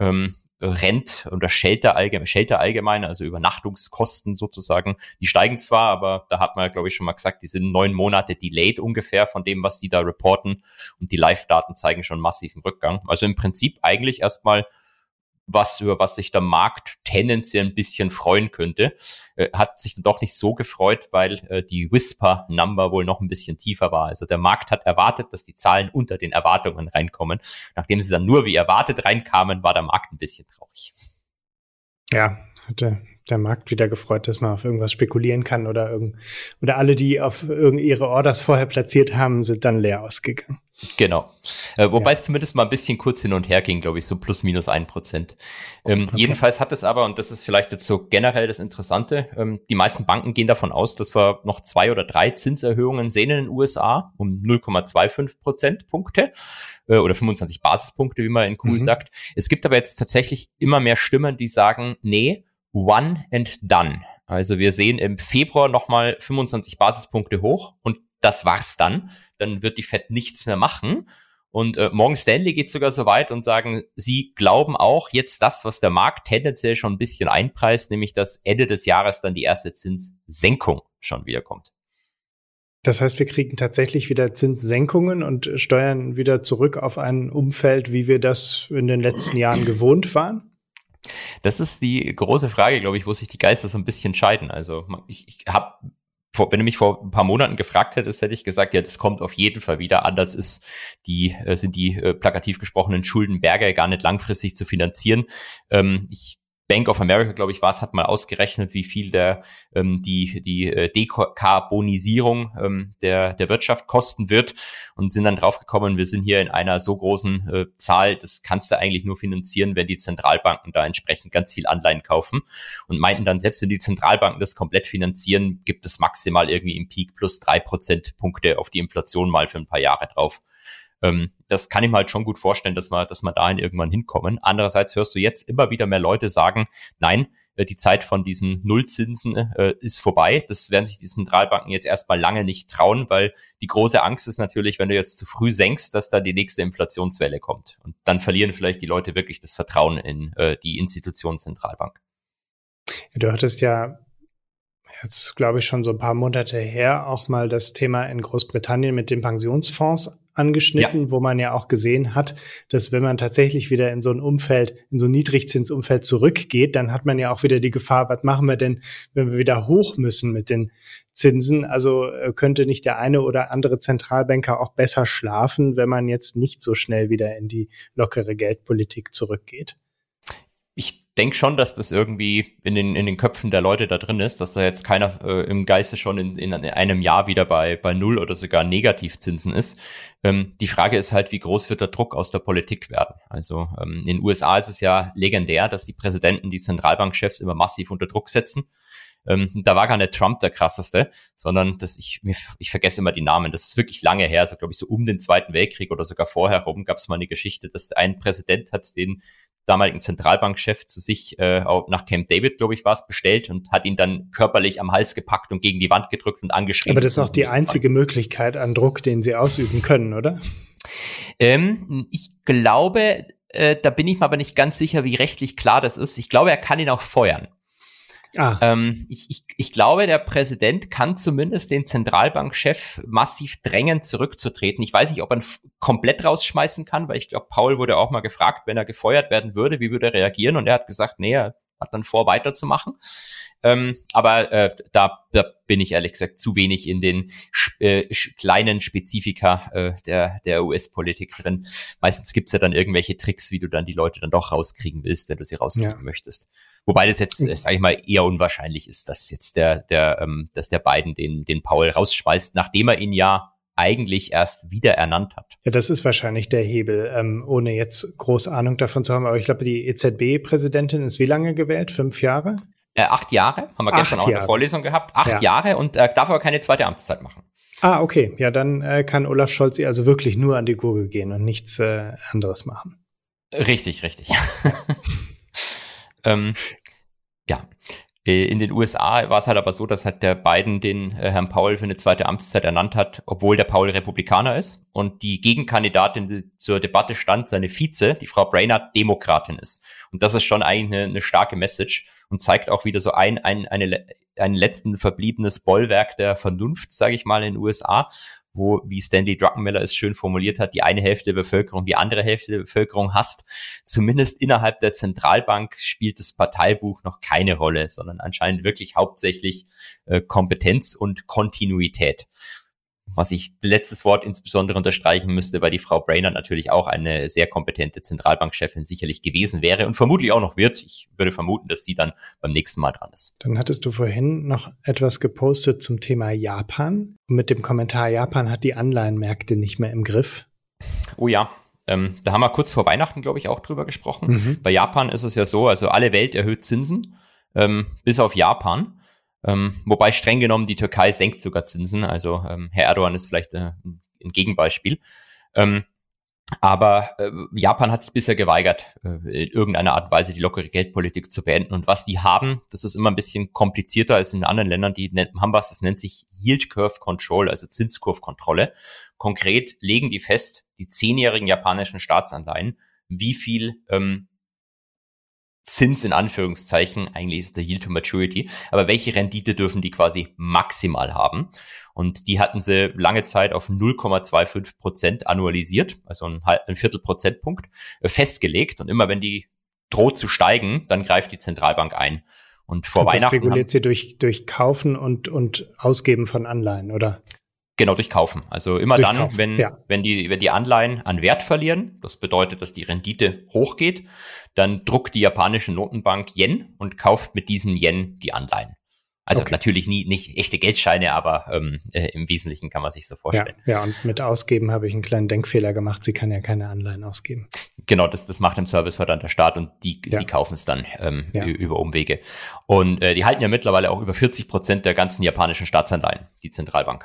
Rent oder Shelter allgemein, also Übernachtungskosten sozusagen, die steigen zwar, aber da hat man, glaube ich, schon mal gesagt, die sind 9 Monate delayed ungefähr von dem, was die da reporten und die Live-Daten zeigen schon massiven Rückgang. Also im Prinzip eigentlich erstmal über was sich der Markt tendenziell ein bisschen freuen könnte, hat sich dann doch nicht so gefreut, weil die Whisper-Number wohl noch ein bisschen tiefer war. Also der Markt hat erwartet, dass die Zahlen unter den Erwartungen reinkommen. Nachdem sie dann nur wie erwartet reinkamen, war der Markt ein bisschen traurig. Ja, hatte der Markt wieder gefreut, dass man auf irgendwas spekulieren kann oder alle, die auf ihre Orders vorher platziert haben, sind dann leer ausgegangen. Genau. Wobei es zumindest mal ein bisschen kurz hin und her ging, glaube ich, so plus minus 1%. Okay. Jedenfalls hat es aber, und das ist vielleicht jetzt so generell das Interessante, die meisten Banken gehen davon aus, dass wir noch 2 oder 3 Zinserhöhungen sehen in den USA um 0,25 Prozentpunkte oder 25 Basispunkte, wie man in Cool sagt. Es gibt aber jetzt tatsächlich immer mehr Stimmen, die sagen, nee, one and done. Also wir sehen im Februar nochmal 25 Basispunkte hoch und das war's dann. Dann wird die Fed nichts mehr machen. Und Morgan Stanley geht sogar so weit und sagen, sie glauben auch jetzt das, was der Markt tendenziell schon ein bisschen einpreist, nämlich dass Ende des Jahres dann die erste Zinssenkung schon wieder kommt. Das heißt, wir kriegen tatsächlich wieder Zinssenkungen und steuern wieder zurück auf ein Umfeld, wie wir das in den letzten Jahren gewohnt waren? Das ist die große Frage, glaube ich, wo sich die Geister so ein bisschen scheiden. Also ich habe, wenn du mich vor ein paar Monaten gefragt hättest, hätte ich gesagt, ja, das kommt auf jeden Fall wieder. Anders sind die plakativ gesprochenen Schuldenberge gar nicht langfristig zu finanzieren. Bank of America, glaube ich, hat mal ausgerechnet, wie viel die Dekarbonisierung der Wirtschaft kosten wird und sind dann draufgekommen, wir sind hier in einer so großen Zahl, das kannst du eigentlich nur finanzieren, wenn die Zentralbanken da entsprechend ganz viel Anleihen kaufen und meinten dann, selbst wenn die Zentralbanken das komplett finanzieren, gibt es maximal irgendwie im Peak plus 3 Prozentpunkte auf die Inflation mal für ein paar Jahre drauf. Das kann ich mir halt schon gut vorstellen, dass wir dahin irgendwann hinkommen. Andererseits hörst du jetzt immer wieder mehr Leute sagen, nein, die Zeit von diesen Nullzinsen ist vorbei. Das werden sich die Zentralbanken jetzt erstmal lange nicht trauen, weil die große Angst ist natürlich, wenn du jetzt zu früh senkst, dass da die nächste Inflationswelle kommt. Und dann verlieren vielleicht die Leute wirklich das Vertrauen in die Institution Zentralbank. Du hattest ja jetzt, glaube ich, schon so ein paar Monate her auch mal das Thema in Großbritannien mit den Pensionsfonds angeschnitten, wo man ja auch gesehen hat, dass wenn man tatsächlich wieder in so ein Umfeld, in so ein Niedrigzinsumfeld zurückgeht, dann hat man ja auch wieder die Gefahr, was machen wir denn, wenn wir wieder hoch müssen mit den Zinsen? Also könnte nicht der eine oder andere Zentralbanker auch besser schlafen, wenn man jetzt nicht so schnell wieder in die lockere Geldpolitik zurückgeht? Ich denke schon, dass das irgendwie in den Köpfen der Leute da drin ist, dass da jetzt keiner im Geiste schon in einem Jahr wieder bei Null oder sogar Negativzinsen ist. Die Frage ist halt, wie groß wird der Druck aus der Politik werden? Also in den USA ist es ja legendär, dass die Präsidenten die Zentralbankchefs immer massiv unter Druck setzen. Da war gar nicht Trump der krasseste, sondern ich vergesse immer die Namen. Das ist wirklich lange her, so glaube ich so um den Zweiten Weltkrieg oder sogar vorher rum gab es mal eine Geschichte, dass ein Präsident hat den damaligen Zentralbankchef zu sich nach Camp David, glaube ich, war es, bestellt und hat ihn dann körperlich am Hals gepackt und gegen die Wand gedrückt und angeschrien. Aber das ist auch die einzige Möglichkeit an Druck, den sie ausüben können, oder? Ich glaube, da bin ich mir aber nicht ganz sicher, wie rechtlich klar das ist. Ich glaube, er kann ihn auch feuern. Ich glaube, der Präsident kann zumindest den Zentralbankchef massiv drängen, zurückzutreten. Ich weiß nicht, ob er ihn komplett rausschmeißen kann, weil ich glaube, Paul wurde auch mal gefragt, wenn er gefeuert werden würde, wie würde er reagieren? Und er hat gesagt, nee, er hat dann vor, weiterzumachen. Aber da bin ich ehrlich gesagt zu wenig in den kleinen Spezifika der US-Politik drin. Meistens gibt's ja dann irgendwelche Tricks, wie du dann die Leute dann doch rauskriegen willst, wenn du sie rauskriegen möchtest. Wobei das jetzt, sag ich mal, eher unwahrscheinlich ist, dass jetzt dass der Biden den Paul rausschmeißt, nachdem er ihn ja eigentlich erst wieder ernannt hat. Ja, das ist wahrscheinlich der Hebel, ohne jetzt groß Ahnung davon zu haben. Aber ich glaube, die EZB-Präsidentin ist wie lange gewählt? 5 Jahre? 8 Jahre, haben wir gestern auch in der Vorlesung gehabt. 8 Jahre und darf aber keine zweite Amtszeit machen. Ah, okay. Ja, dann kann Olaf Scholz also wirklich nur an die Gurgel gehen und nichts anderes machen. Richtig. Ja. In den USA war es halt aber so, dass halt der Biden den Herrn Powell für eine zweite Amtszeit ernannt hat, obwohl der Powell Republikaner ist und die Gegenkandidatin, die zur Debatte stand, seine Vize, die Frau Brainerd, Demokratin ist. Und das ist schon eigentlich eine starke Message und zeigt auch wieder so ein letzten verbliebenes Bollwerk der Vernunft, sage ich mal, in den USA, wo, wie Stanley Druckenmiller es schön formuliert hat, die eine Hälfte der Bevölkerung die andere Hälfte der Bevölkerung hasst. Zumindest innerhalb der Zentralbank spielt das Parteibuch noch keine Rolle, sondern anscheinend wirklich hauptsächlich Kompetenz und Kontinuität. Was ich letztes Wort insbesondere unterstreichen müsste, weil die Frau Brainerd natürlich auch eine sehr kompetente Zentralbankchefin sicherlich gewesen wäre und vermutlich auch noch wird. Ich würde vermuten, dass sie dann beim nächsten Mal dran ist. Dann hattest du vorhin noch etwas gepostet zum Thema Japan. Mit dem Kommentar, Japan hat die Anleihenmärkte nicht mehr im Griff. Oh ja. Da haben wir kurz vor Weihnachten, glaube ich, auch drüber gesprochen. Bei Japan ist es ja so, also alle Welt erhöht Zinsen, bis auf Japan. Wobei streng genommen die Türkei senkt sogar Zinsen, also Herr Erdogan ist vielleicht ein Gegenbeispiel. Aber Japan hat sich bisher geweigert, in irgendeiner Art und Weise die lockere Geldpolitik zu beenden. Und was die haben, das ist immer ein bisschen komplizierter als in anderen Ländern, das nennt sich Yield Curve Control, also Zinskurvkontrolle. Konkret legen die fest, die 10-jährigen japanischen Staatsanleihen, wie viel Zins in Anführungszeichen, eigentlich ist der Yield to Maturity, aber welche Rendite dürfen die quasi maximal haben? Und die hatten sie lange Zeit auf 0,25% annualisiert, also ein Viertelprozentpunkt festgelegt. Und immer wenn die droht zu steigen, dann greift die Zentralbank ein. Und vor Weihnachten. Das reguliert sie durch Kaufen und Ausgeben von Anleihen, oder? Genau, durch Kaufen. Also immer durch dann, Kaufen, wenn die Anleihen an Wert verlieren, das bedeutet, dass die Rendite hochgeht, dann druckt die japanische Notenbank Yen und kauft mit diesen Yen die Anleihen. Also natürlich nicht echte Geldscheine, aber im Wesentlichen kann man sich so vorstellen. Ja, und mit Ausgeben habe ich einen kleinen Denkfehler gemacht. Sie kann ja keine Anleihen ausgeben. Genau, das macht im Service dann der Staat und sie kaufen es dann über Umwege. Und die halten ja mittlerweile auch über 40% der ganzen japanischen Staatsanleihen, die Zentralbank.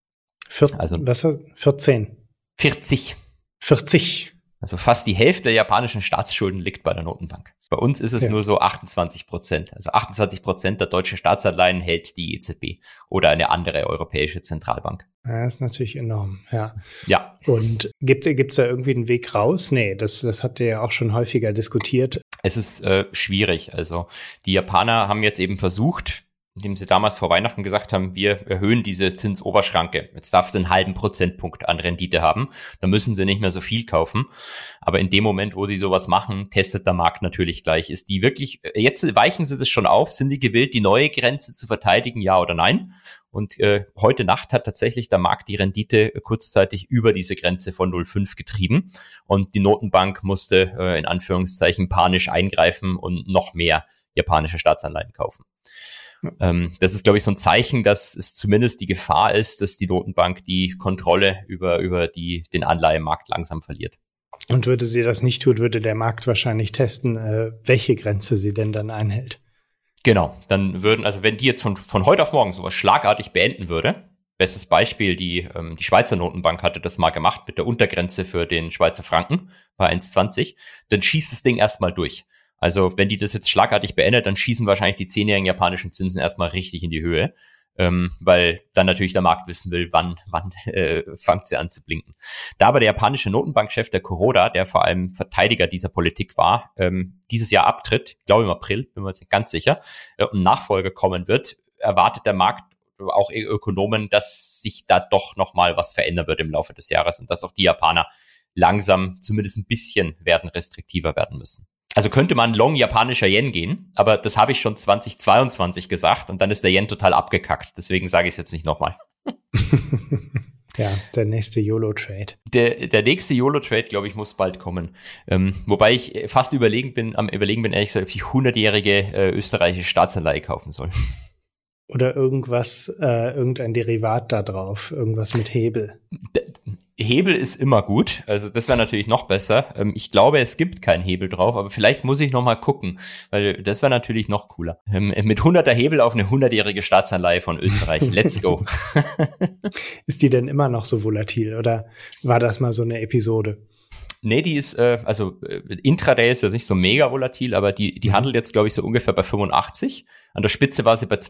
Was hast du? 14? 40. 40. Also fast die Hälfte der japanischen Staatsschulden liegt bei der Notenbank. Bei uns ist es nur so 28%. Also 28% der deutschen Staatsanleihen hält die EZB oder eine andere europäische Zentralbank. Ja, das ist natürlich enorm, ja. Ja. Und gibt's da irgendwie einen Weg raus? Nee, das habt ihr ja auch schon häufiger diskutiert. Es ist schwierig. Also die Japaner haben jetzt eben versucht, indem sie damals vor Weihnachten gesagt haben, wir erhöhen diese Zinsoberschranke. Jetzt darfst du einen halben Prozentpunkt an Rendite haben. Da müssen sie nicht mehr so viel kaufen. Aber in dem Moment, wo sie sowas machen, testet der Markt natürlich gleich. Ist die wirklich, jetzt weichen sie das schon auf, sind die gewillt, die neue Grenze zu verteidigen, ja oder nein? Und heute Nacht hat tatsächlich der Markt die Rendite kurzzeitig über diese Grenze von 0,5 getrieben. Und die Notenbank musste in Anführungszeichen panisch eingreifen und noch mehr japanische Staatsanleihen kaufen. Das ist, glaube ich, so ein Zeichen, dass es zumindest die Gefahr ist, dass die Notenbank die Kontrolle über den Anleihenmarkt langsam verliert. Und würde sie das nicht tun, würde der Markt wahrscheinlich testen, welche Grenze sie denn dann einhält. Genau, dann wenn die jetzt von heute auf morgen sowas schlagartig beenden würde, bestes Beispiel, die Schweizer Notenbank hatte das mal gemacht mit der Untergrenze für den Schweizer Franken bei 1,20, dann schießt das Ding erstmal durch. Also wenn die das jetzt schlagartig beendet, dann schießen wahrscheinlich die 10-jährigen japanischen Zinsen erstmal richtig in die Höhe, weil dann natürlich der Markt wissen will, wann fängt sie an zu blinken. Da aber der japanische Notenbankchef, der Kuroda, der vor allem Verteidiger dieser Politik war, dieses Jahr abtritt, ich glaube im April, bin mir jetzt nicht ganz sicher, und Nachfolger kommen wird, erwartet der Markt, auch Ökonomen, dass sich da doch nochmal was verändern wird im Laufe des Jahres und dass auch die Japaner langsam zumindest ein bisschen restriktiver werden müssen. Also könnte man long japanischer Yen gehen, aber das habe ich schon 2022 gesagt und dann ist der Yen total abgekackt. Deswegen sage ich es jetzt nicht nochmal. Ja, der nächste YOLO-Trade. Der nächste YOLO-Trade, glaube ich, muss bald kommen. Wobei ich fast am überlegen bin, ehrlich gesagt, ob ich 100-jährige österreichische Staatsanleihe kaufen soll. Oder irgendein Derivat da drauf, irgendwas mit Hebel. Hebel ist immer gut, also das wäre natürlich noch besser. Ich glaube, es gibt keinen Hebel drauf, aber vielleicht muss ich noch mal gucken, weil das wäre natürlich noch cooler. Mit 100er Hebel auf eine 100-jährige Staatsanleihe von Österreich. Let's go. Ist die denn immer noch so volatil oder war das mal so eine Episode? Nee, die ist, Intraday ist ja nicht so mega volatil, aber die handelt jetzt, glaube ich, so ungefähr bei 85. An der Spitze war sie bei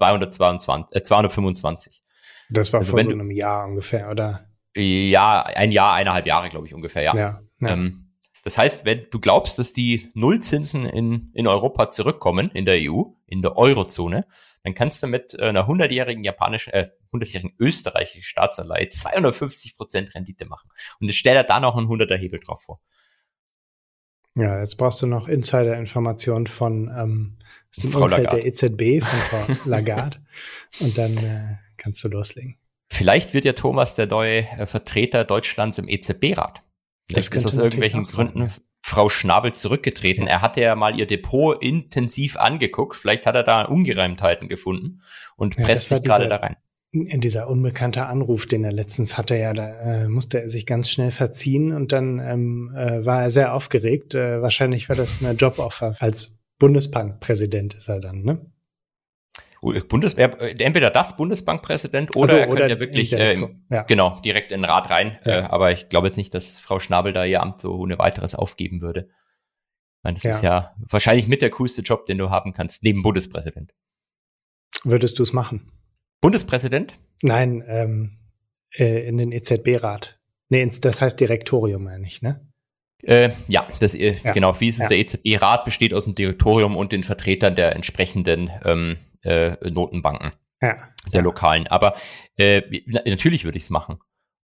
225. Das war vor so einem Jahr ungefähr, oder? Ja, 1,5 Jahre, glaube ich, ungefähr, ja. Das heißt, wenn du glaubst, dass die Nullzinsen in Europa zurückkommen, in der EU, in der Eurozone, dann kannst du mit einer 100-jährigen österreichischen Staatsanleihe 250% Rendite machen. Und jetzt stell dir da noch einen 100er Hebel drauf vor. Ja, jetzt brauchst du noch Insider-Informationen von aus dem Frau Umfeld Lagarde. der EZB, von Frau Lagarde. Und dann kannst du loslegen. Vielleicht wird ja Thomas der neue Vertreter Deutschlands im EZB-Rat. Vielleicht ist aus irgendwelchen Gründen Frau Schnabel zurückgetreten. Ja. Er hatte ja mal ihr Depot intensiv angeguckt. Vielleicht hat er da Ungereimtheiten gefunden und presst sich gerade da rein. Dieser unbekannte Anruf, den er letztens hatte, da musste er sich ganz schnell verziehen und dann war er sehr aufgeregt. Wahrscheinlich war das eine Joboffer. Als Bundesbankpräsident ist er dann, ne? Entweder das Bundesbankpräsident oder er könnte ja wirklich genau direkt in den Rat rein. Ja. Aber ich glaube jetzt nicht, dass Frau Schnabel da ihr Amt so ohne weiteres aufgeben würde. Ich meine, das ist ja wahrscheinlich mit der coolste Job, den du haben kannst, neben Bundespräsident. Würdest du es machen? Bundespräsident? Nein, in den EZB-Rat. Nee, das heißt Direktorium, meine ich, ne? Genau. Wie ist es? Der EZB-Rat besteht aus dem Direktorium und den Vertretern der entsprechenden Notenbanken, der lokalen. Aber natürlich würde ich es machen.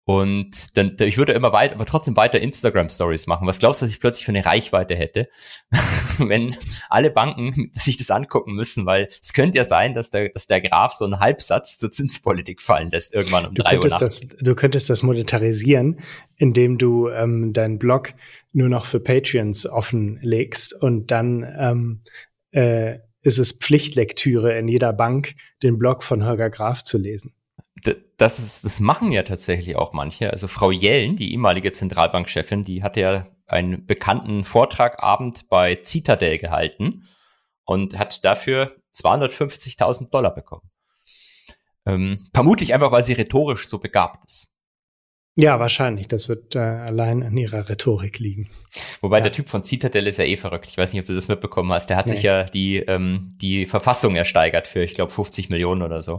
Und dann, ich würde immer weiter, aber trotzdem weiter Instagram-Stories machen. Was glaubst du, was ich plötzlich für eine Reichweite hätte, wenn alle Banken sich das angucken müssen? Weil es könnte ja sein, dass der Graph so einen Halbsatz zur Zinspolitik fallen lässt, irgendwann um 3 Uhr nachts. Du könntest das monetarisieren, indem du deinen Blog nur noch für Patreons offen legst und dann ist es Pflichtlektüre in jeder Bank, den Blog von Holger Graf zu lesen. Das machen ja tatsächlich auch manche. Also Frau Yellen, die ehemalige Zentralbankchefin, die hatte ja einen bekannten Vortragabend bei Citadel gehalten und hat dafür $250.000 bekommen. Vermutlich einfach, weil sie rhetorisch so begabt ist. Ja, wahrscheinlich. Das wird allein an ihrer Rhetorik liegen. Wobei der Typ von Citadel ist ja eh verrückt. Ich weiß nicht, ob du das mitbekommen hast. Der hat sich ja die Verfassung ersteigert für, ich glaube, 50 Millionen oder so.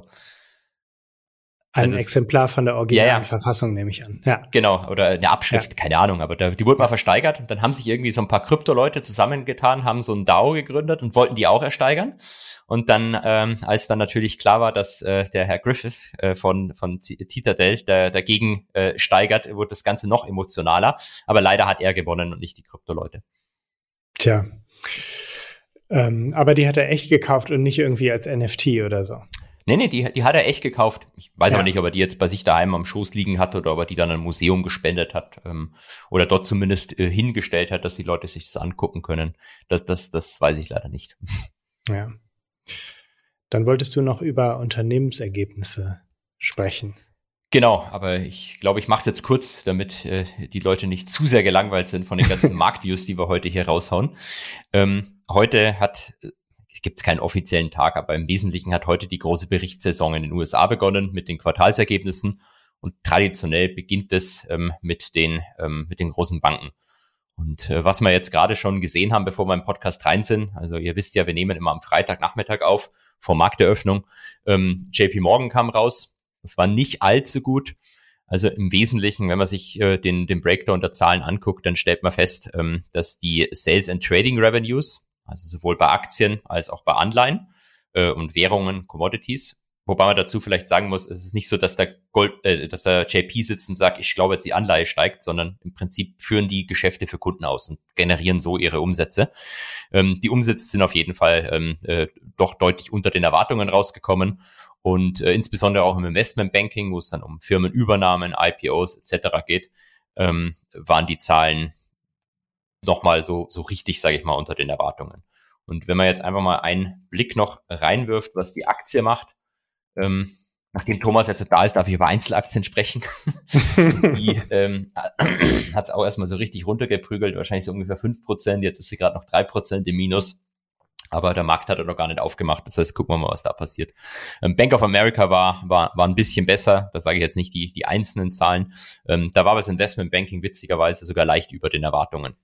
Ein Exemplar von der originalen Verfassung, nehme ich an. Ja. Genau, oder eine Abschrift, keine Ahnung, aber die wurde mal versteigert und dann haben sich irgendwie so ein paar Krypto-Leute zusammengetan, haben so ein DAO gegründet und wollten die auch ersteigern. Und dann, als dann natürlich klar war, dass der Herr Griffiths von Citadel dagegen steigert, wurde das Ganze noch emotionaler. Aber leider hat er gewonnen und nicht die Krypto-Leute. Tja. Aber die hat er echt gekauft und nicht irgendwie als NFT oder so. Nee, die hat er echt gekauft. Ich weiß aber nicht, ob er die jetzt bei sich daheim am Schoß liegen hatte oder ob er die dann ein Museum gespendet hat oder dort zumindest hingestellt hat, dass die Leute sich das angucken können. Das weiß ich leider nicht. Ja. Dann wolltest du noch über Unternehmensergebnisse sprechen. Genau, aber ich glaube, ich mache es jetzt kurz, damit die Leute nicht zu sehr gelangweilt sind von den ganzen Marktnews, die wir heute hier raushauen. Heute gibt es keinen offiziellen Tag, aber im Wesentlichen hat heute die große Berichtssaison in den USA begonnen mit den Quartalsergebnissen und traditionell beginnt es mit den großen Banken. Und was wir jetzt gerade schon gesehen haben, bevor wir im Podcast rein sind, also ihr wisst ja, wir nehmen immer am Freitagnachmittag auf, vor Markteröffnung. JP Morgan kam raus, das war nicht allzu gut. Also im Wesentlichen, wenn man sich den Breakdown der Zahlen anguckt, dann stellt man fest, dass die Sales and Trading Revenues, also sowohl bei Aktien als auch bei Anleihen und Währungen, Commodities. Wobei man dazu vielleicht sagen muss, es ist nicht so, dass der JP sitzt und sagt, ich glaube jetzt die Anleihe steigt, sondern im Prinzip führen die Geschäfte für Kunden aus und generieren so ihre Umsätze. Die Umsätze sind auf jeden Fall doch deutlich unter den Erwartungen rausgekommen und insbesondere auch im Investmentbanking, wo es dann um Firmenübernahmen, IPOs etc. geht, waren die Zahlen nochmal so richtig, sage ich mal, unter den Erwartungen. Und wenn man jetzt einfach mal einen Blick noch reinwirft, was die Aktie macht, nachdem Thomas jetzt da ist, darf ich über Einzelaktien sprechen. Die hat es auch erstmal so richtig runtergeprügelt, wahrscheinlich so ungefähr 5%, jetzt ist sie gerade noch 3% im Minus. Aber der Markt hat er noch gar nicht aufgemacht, das heißt, gucken wir mal, was da passiert. Bank of America war ein bisschen besser, da sage ich jetzt nicht die einzelnen Zahlen. Da war das Investmentbanking witzigerweise sogar leicht über den Erwartungen.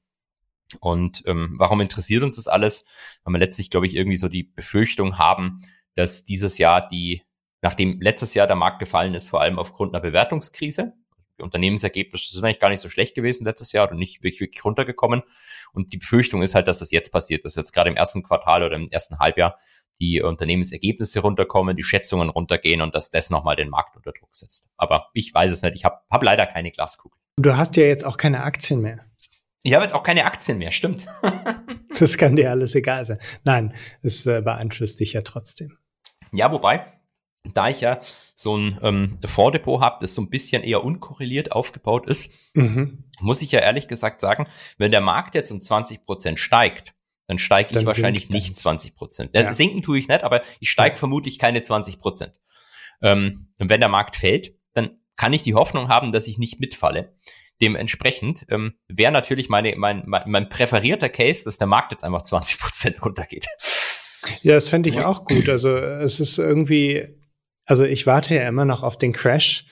Und warum interessiert uns das alles? Weil wir letztlich, glaube ich, irgendwie so die Befürchtung haben, dass dieses Jahr nachdem letztes Jahr der Markt gefallen ist, vor allem aufgrund einer Bewertungskrise, die Unternehmensergebnisse sind eigentlich gar nicht so schlecht gewesen letztes Jahr und nicht wirklich runtergekommen. Und die Befürchtung ist halt, dass das jetzt passiert, dass jetzt gerade im ersten Quartal oder im ersten Halbjahr die Unternehmensergebnisse runterkommen, die Schätzungen runtergehen und dass das nochmal den Markt unter Druck setzt. Aber ich weiß es nicht, ich hab leider keine Glaskugel. Du hast ja jetzt auch keine Aktien mehr. Ich habe jetzt auch keine Aktien mehr, stimmt. Das kann dir alles egal sein. Nein, es beeinflusst dich ja trotzdem. Ja, wobei, da ich ja so ein Fondsdepot habe, das so ein bisschen eher unkorreliert aufgebaut ist, muss ich ja ehrlich gesagt sagen, wenn der Markt jetzt um 20% steigt, dann steige ich wahrscheinlich nicht 20%. Ja. Sinken tue ich nicht, aber ich steige vermutlich keine 20%. Und wenn der Markt fällt, dann kann ich die Hoffnung haben, dass ich nicht mitfalle. Dementsprechend wäre natürlich mein präferierter Case, dass der Markt jetzt einfach 20% runtergeht. Ja, das fände ich auch gut. Also es ist irgendwie, also ich warte ja immer noch auf den Crash.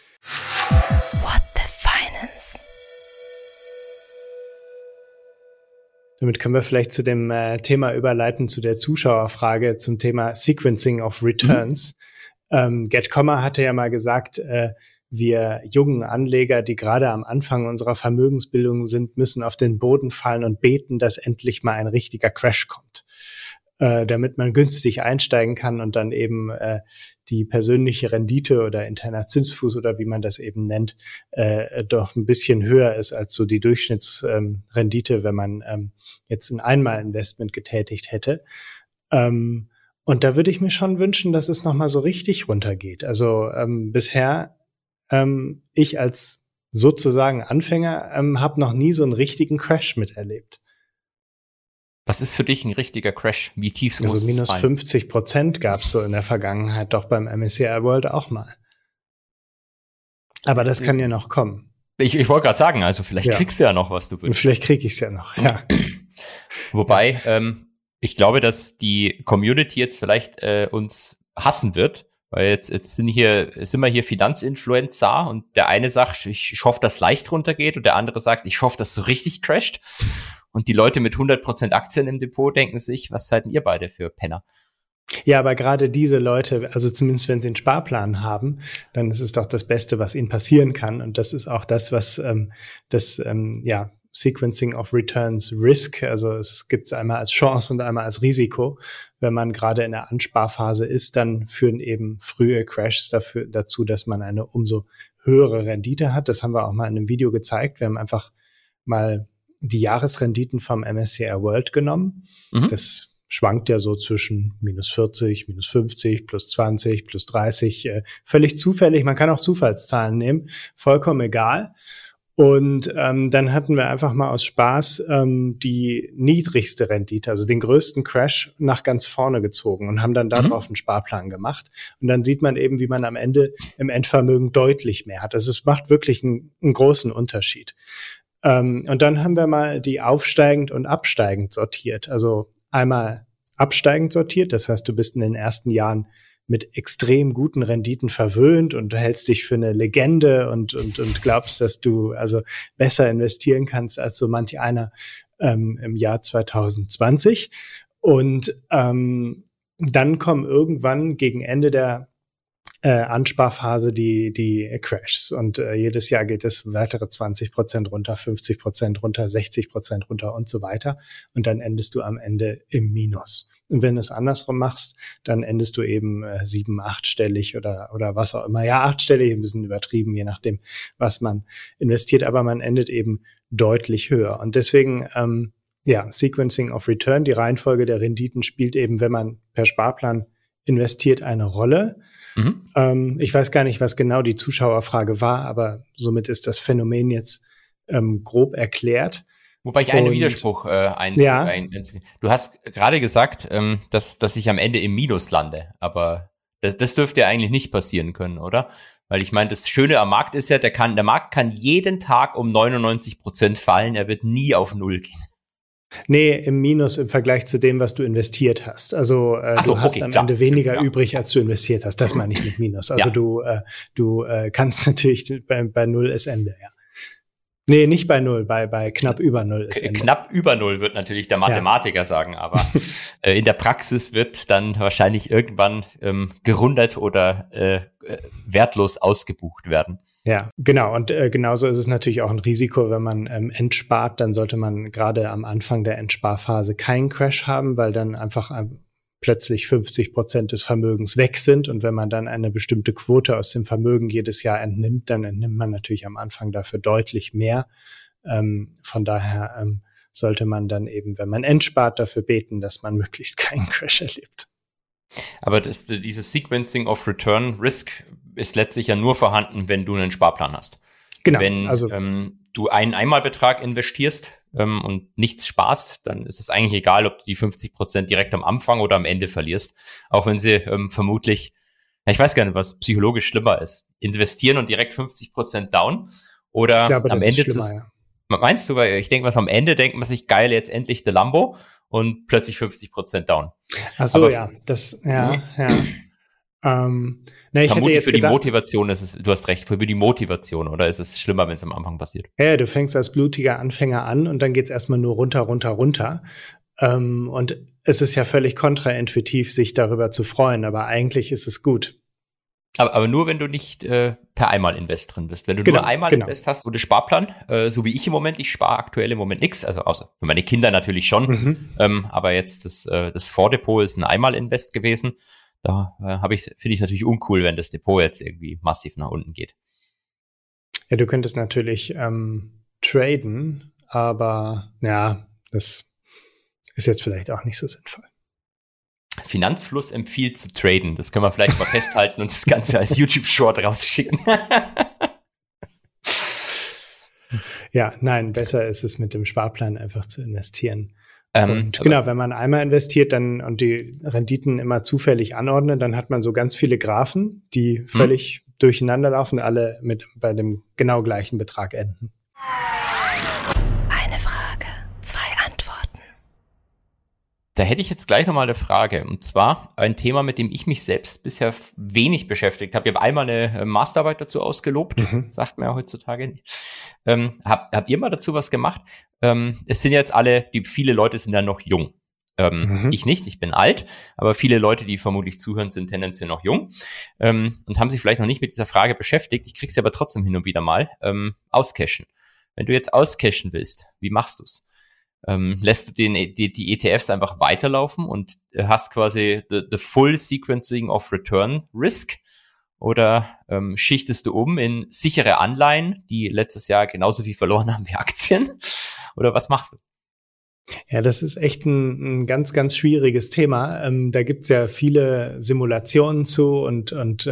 What the Finance? Damit können wir vielleicht zu dem Thema überleiten, zu der Zuschauerfrage zum Thema Sequencing of Returns. Getkomma hatte ja mal gesagt, wir jungen Anleger, die gerade am Anfang unserer Vermögensbildung sind, müssen auf den Boden fallen und beten, dass endlich mal ein richtiger Crash kommt. damit man günstig einsteigen kann und dann eben die persönliche Rendite oder interner Zinsfuß oder wie man das eben nennt, doch ein bisschen höher ist als so die Durchschnittsrendite, wenn man jetzt ein Einmalinvestment getätigt hätte. Und da würde ich mir schon wünschen, dass es nochmal so richtig runtergeht. Also bisher, ich als sozusagen Anfänger, habe noch nie so einen richtigen Crash miterlebt. Was ist für dich ein richtiger Crash? Wie tief muss Also minus es fallen? 50% gab es so in der Vergangenheit doch beim MSCI World auch mal. Aber das kann ja noch kommen. Ich wollte gerade sagen, also vielleicht kriegst du ja noch, was du Und willst. vielleicht kriege ich es ja noch, ja. Wobei, ich glaube, dass die Community jetzt vielleicht uns hassen wird, weil jetzt sind wir hier Finanzinfluencer und der eine sagt, ich hoffe, dass leicht runtergeht und der andere sagt, ich hoffe, dass so richtig crasht. Und die Leute mit 100% Aktien im Depot denken sich, was seid denn ihr beide für Penner? Ja, aber gerade diese Leute, also zumindest wenn sie einen Sparplan haben, dann ist es doch das Beste, was ihnen passieren kann. Und das ist auch das, was Sequencing of Returns Risk, also es gibt es einmal als Chance und einmal als Risiko. Wenn man gerade in der Ansparphase ist, dann führen eben frühe Crashs dazu, dass man eine umso höhere Rendite hat. Das haben wir auch mal in einem Video gezeigt. Wir haben einfach mal die Jahresrenditen vom MSCI World genommen. Mhm. Das schwankt ja so zwischen minus 40, minus 50, plus 20, plus 30, völlig zufällig. Man kann auch Zufallszahlen nehmen, vollkommen egal. Und dann hatten wir einfach mal aus Spaß die niedrigste Rendite, also den größten Crash nach ganz vorne gezogen und haben dann darauf einen Sparplan gemacht. Und dann sieht man eben, wie man am Ende im Endvermögen deutlich mehr hat. Also es macht wirklich einen großen Unterschied. Und dann haben wir mal die aufsteigend und absteigend sortiert. Also einmal absteigend sortiert, das heißt, du bist in den ersten Jahren mit extrem guten Renditen verwöhnt und du hältst dich für eine Legende und glaubst, dass du also besser investieren kannst als so manch einer im Jahr 2020. Und dann kommen irgendwann gegen Ende der Ansparphase die Crashs und jedes Jahr geht es weitere 20% runter, 50% runter, 60% runter und so weiter und dann endest du am Ende im Minus. Und wenn du es andersrum machst, dann endest du eben 7-, 8-stellig oder was auch immer. Ja, 8-stellig, ein bisschen übertrieben, je nachdem, was man investiert, aber man endet eben deutlich höher. Und deswegen, Sequencing of Return, die Reihenfolge der Renditen spielt eben, wenn man per Sparplan investiert, eine Rolle. Ich weiß gar nicht, was genau die Zuschauerfrage war, aber somit ist das Phänomen jetzt grob erklärt. Wobei ich einen Widerspruch Du hast gerade gesagt, dass ich am Ende im Minus lande, aber das dürfte ja eigentlich nicht passieren können, oder? Weil ich meine, das Schöne am Markt ist ja, der Markt kann jeden Tag um 99% fallen, er wird nie auf Null gehen. Nee, im Minus im Vergleich zu dem, was du investiert hast. Also du hast am Ende weniger übrig, als du investiert hast. Das meine ich mit Minus. Also du kannst natürlich bei Null ist Ende, ja. Nee, nicht bei Null, bei knapp über Null ist Ende. Knapp über Null wird natürlich der Mathematiker sagen, aber in der Praxis wird dann wahrscheinlich irgendwann gerundet oder wertlos ausgebucht werden. Ja, genau. Und genauso ist es natürlich auch ein Risiko, wenn man entspart, dann sollte man gerade am Anfang der Entsparphase keinen Crash haben, weil dann einfach plötzlich 50% des Vermögens weg sind. Und wenn man dann eine bestimmte Quote aus dem Vermögen jedes Jahr entnimmt, dann entnimmt man natürlich am Anfang dafür deutlich mehr. Von daher sollte man dann eben, wenn man entspart, dafür beten, dass man möglichst keinen Crash erlebt. Aber dieses Sequencing of Return Risk ist letztlich ja nur vorhanden, wenn du einen Sparplan hast. Genau. Wenn du einen Einmalbetrag investierst und nichts sparst, dann ist es eigentlich egal, ob du die 50% direkt am Anfang oder am Ende verlierst. Auch wenn sie vermutlich, ich weiß gar nicht, was psychologisch schlimmer ist. Investieren und direkt 50% down oder ich glaube, am Ende Meinst du? Weil ich denke, was am Ende denkt man sich, geil, jetzt endlich der Lambo und plötzlich 50% down. Ach so, ja. Ich vermutlich hätte für die Motivation ist es, du hast recht, für die Motivation, oder ist es schlimmer, wenn es am Anfang passiert? Ja, du fängst als blutiger Anfänger an und dann geht's erstmal nur runter. Und es ist ja völlig kontraintuitiv, sich darüber zu freuen, aber eigentlich ist es gut. Aber nur, wenn du nicht per Einmal-Invest drin bist. Wenn du nur Einmal-Invest hast oder Sparplan, so wie ich im Moment, ich spare aktuell im Moment nichts, also außer für meine Kinder natürlich schon, aber jetzt das Vordepot ist ein Einmal-Invest gewesen. Da finde ich natürlich uncool, wenn das Depot jetzt irgendwie massiv nach unten geht. Ja, du könntest natürlich traden, aber ja, das ist jetzt vielleicht auch nicht so sinnvoll. Finanzfluss empfiehlt zu traden. Das können wir vielleicht mal festhalten und das Ganze als YouTube-Short rausschicken. Ja, nein, besser ist es mit dem Sparplan einfach zu investieren. Und genau, wenn man einmal investiert dann und die Renditen immer zufällig anordnet, dann hat man so ganz viele Graphen, die völlig durcheinander laufen, alle bei dem genau gleichen Betrag enden. Eine Frage, 2 Antworten. Da hätte ich jetzt gleich nochmal eine Frage. Und zwar ein Thema, mit dem ich mich selbst bisher wenig beschäftigt habe. Ich habe einmal eine Masterarbeit dazu ausgelobt, sagt man ja heutzutage. Habt ihr mal dazu was gemacht? Es sind jetzt viele Leute sind ja noch jung. Ich nicht, ich bin alt, aber viele Leute, die vermutlich zuhören, sind tendenziell noch jung und haben sich vielleicht noch nicht mit dieser Frage beschäftigt. Ich kriege sie aber trotzdem hin und wieder mal. Auscashen. Wenn du jetzt auscashen willst, wie machst du's? Lässt du die ETFs einfach weiterlaufen und hast quasi the full sequencing of return risk? Oder schichtest du um in sichere Anleihen, die letztes Jahr genauso viel verloren haben wie Aktien? Oder was machst du? Ja, das ist echt ein ganz, ganz schwieriges Thema. Da gibt's ja viele Simulationen zu und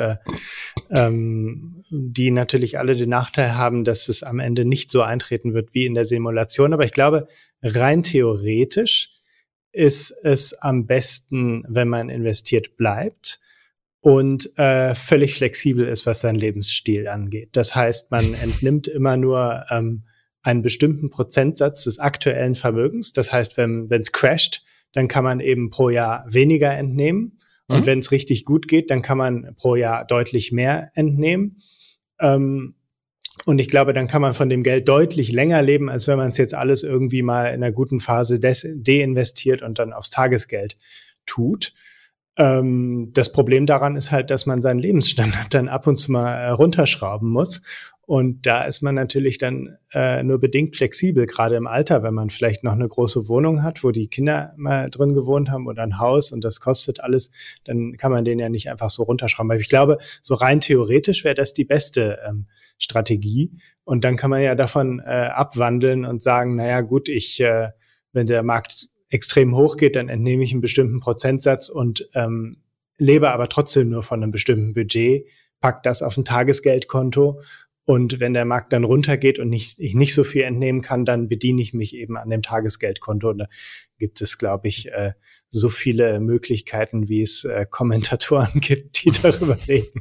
die natürlich alle den Nachteil haben, dass es am Ende nicht so eintreten wird wie in der Simulation. Aber ich glaube, rein theoretisch ist es am besten, wenn man investiert bleibt und völlig flexibel ist, was seinen Lebensstil angeht. Das heißt, man entnimmt immer nur einen bestimmten Prozentsatz des aktuellen Vermögens. Das heißt, wenn es crasht, dann kann man eben pro Jahr weniger entnehmen. Und wenn es richtig gut geht, dann kann man pro Jahr deutlich mehr entnehmen. Und ich glaube, dann kann man von dem Geld deutlich länger leben, als wenn man es jetzt alles irgendwie mal in einer guten Phase deinvestiert und dann aufs Tagesgeld tut. Das Problem daran ist halt, dass man seinen Lebensstandard dann ab und zu mal runterschrauben muss. Und da ist man natürlich dann nur bedingt flexibel, gerade im Alter, wenn man vielleicht noch eine große Wohnung hat, wo die Kinder mal drin gewohnt haben oder ein Haus und das kostet alles, dann kann man den ja nicht einfach so runterschrauben. Aber ich glaube, so rein theoretisch wäre das die beste Strategie. Und dann kann man ja davon abwandeln und sagen, naja gut, wenn der Markt extrem hoch geht, dann entnehme ich einen bestimmten Prozentsatz und lebe aber trotzdem nur von einem bestimmten Budget, pack das auf ein Tagesgeldkonto. Und wenn der Markt dann runtergeht und ich nicht so viel entnehmen kann, dann bediene ich mich eben an dem Tagesgeldkonto. Und da gibt es, glaube ich, so viele Möglichkeiten, wie es Kommentatoren gibt, die darüber reden.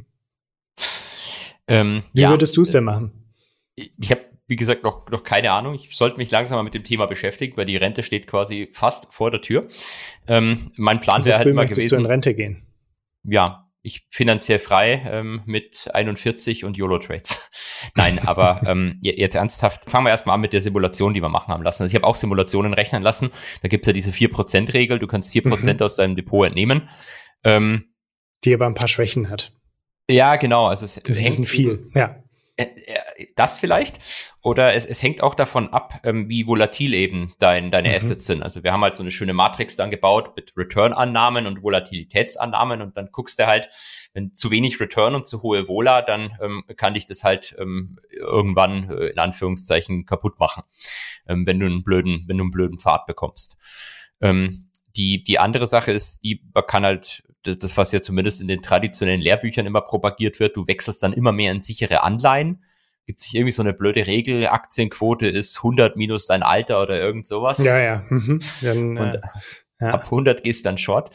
Wie würdest du es denn machen? Ich habe, wie gesagt, noch keine Ahnung. Ich sollte mich langsam mal mit dem Thema beschäftigen, weil die Rente steht quasi fast vor der Tür. Mein Plan wäre halt immer gewesen. Du in Rente gehen? Ja. Ich finanziell frei mit 41 und YOLO-Trades. Nein, aber jetzt ernsthaft, fangen wir erstmal an mit der Simulation, die wir machen haben lassen. Also ich habe auch Simulationen rechnen lassen. Da gibt's ja diese 4%-Regel. Du kannst 4% aus deinem Depot entnehmen. Die aber ein paar Schwächen hat. Ja, genau. Also das ist ein bisschen viel, ja. Das vielleicht. Oder es hängt auch davon ab, wie volatil eben deine Assets sind. Also wir haben halt so eine schöne Matrix dann gebaut mit Return-Annahmen und Volatilitätsannahmen und dann guckst du halt, wenn zu wenig Return und zu hohe Vola, dann kann dich das halt irgendwann in Anführungszeichen kaputt machen, wenn du einen blöden Pfad bekommst. Die andere Sache ist, man kann halt das, was ja zumindest in den traditionellen Lehrbüchern immer propagiert wird, du wechselst dann immer mehr in sichere Anleihen. Gibt es irgendwie so eine blöde Regel, Aktienquote ist 100 minus dein Alter oder irgend sowas? Ja. Dann, und ab 100 gehst dann short.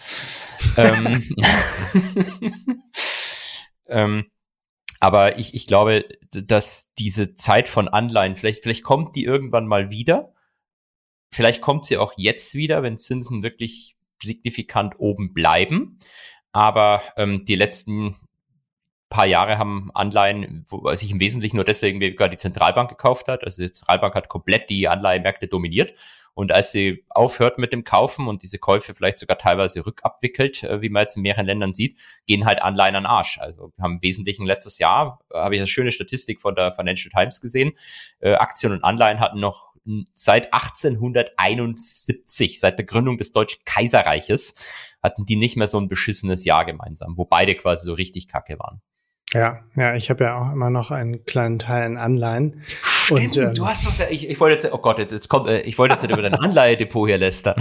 Aber ich glaube, dass diese Zeit von Anleihen, vielleicht kommt die irgendwann mal wieder. Vielleicht kommt sie auch jetzt wieder, wenn Zinsen wirklich signifikant oben bleiben. Aber die letzten paar Jahre haben Anleihen, wo sich im Wesentlichen nur deswegen gar die Zentralbank gekauft hat. Also die Zentralbank hat komplett die Anleihenmärkte dominiert. Und als sie aufhört mit dem Kaufen und diese Käufe vielleicht sogar teilweise rückabwickelt, wie man jetzt in mehreren Ländern sieht, gehen halt Anleihen an den Arsch. Also wir haben im Wesentlichen letztes Jahr, habe ich eine schöne Statistik von der Financial Times gesehen, Aktien und Anleihen hatten noch seit 1871, seit der Gründung des Deutschen Kaiserreiches, hatten die nicht mehr so ein beschissenes Jahr gemeinsam, wo beide quasi so richtig kacke waren. Ja, ich habe ja auch immer noch einen kleinen Teil in Anleihen. Stimmt, und du hast noch, ich wollte jetzt, oh Gott, jetzt kommt, ich wollte jetzt nicht über dein Anleihedepot hier lästern.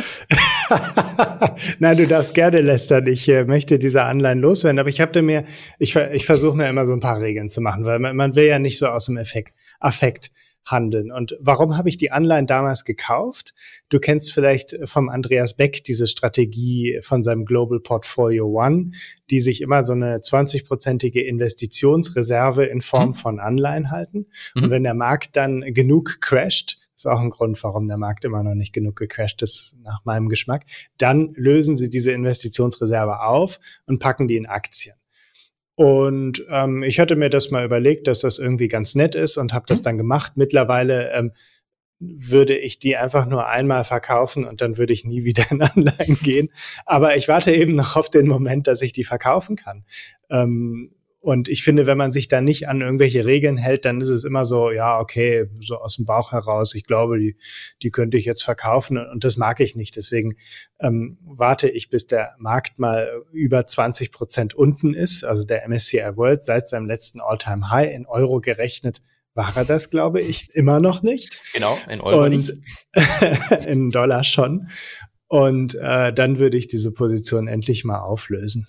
Nein, du darfst gerne lästern. Ich möchte diese Anleihen loswerden, aber ich versuche mir immer so ein paar Regeln zu machen, weil man will ja nicht so aus dem Affekt handeln. Und warum habe ich die Anleihen damals gekauft? Du kennst vielleicht vom Andreas Beck diese Strategie von seinem Global Portfolio One, die sich immer so eine 20-prozentige Investitionsreserve in Form von Anleihen halten. Und wenn der Markt dann genug crasht, ist auch ein Grund, warum der Markt immer noch nicht genug gecrasht ist, nach meinem Geschmack, dann lösen sie diese Investitionsreserve auf und packen die in Aktien. Und ich hatte mir das mal überlegt, dass das irgendwie ganz nett ist und habe das dann gemacht. Mittlerweile würde ich die einfach nur einmal verkaufen und dann würde ich nie wieder in Anleihen gehen. Aber ich warte eben noch auf den Moment, dass ich die verkaufen kann. Und ich finde, wenn man sich da nicht an irgendwelche Regeln hält, dann ist es immer so, ja, okay, so aus dem Bauch heraus, ich glaube, die könnte ich jetzt verkaufen und das mag ich nicht. Deswegen warte ich, bis der Markt mal über 20% unten ist, also der MSCI World seit seinem letzten All-Time-High in Euro gerechnet, war er das, glaube ich, immer noch nicht. Genau, in Euro und nicht. In Dollar schon. Und dann würde ich diese Position endlich mal auflösen.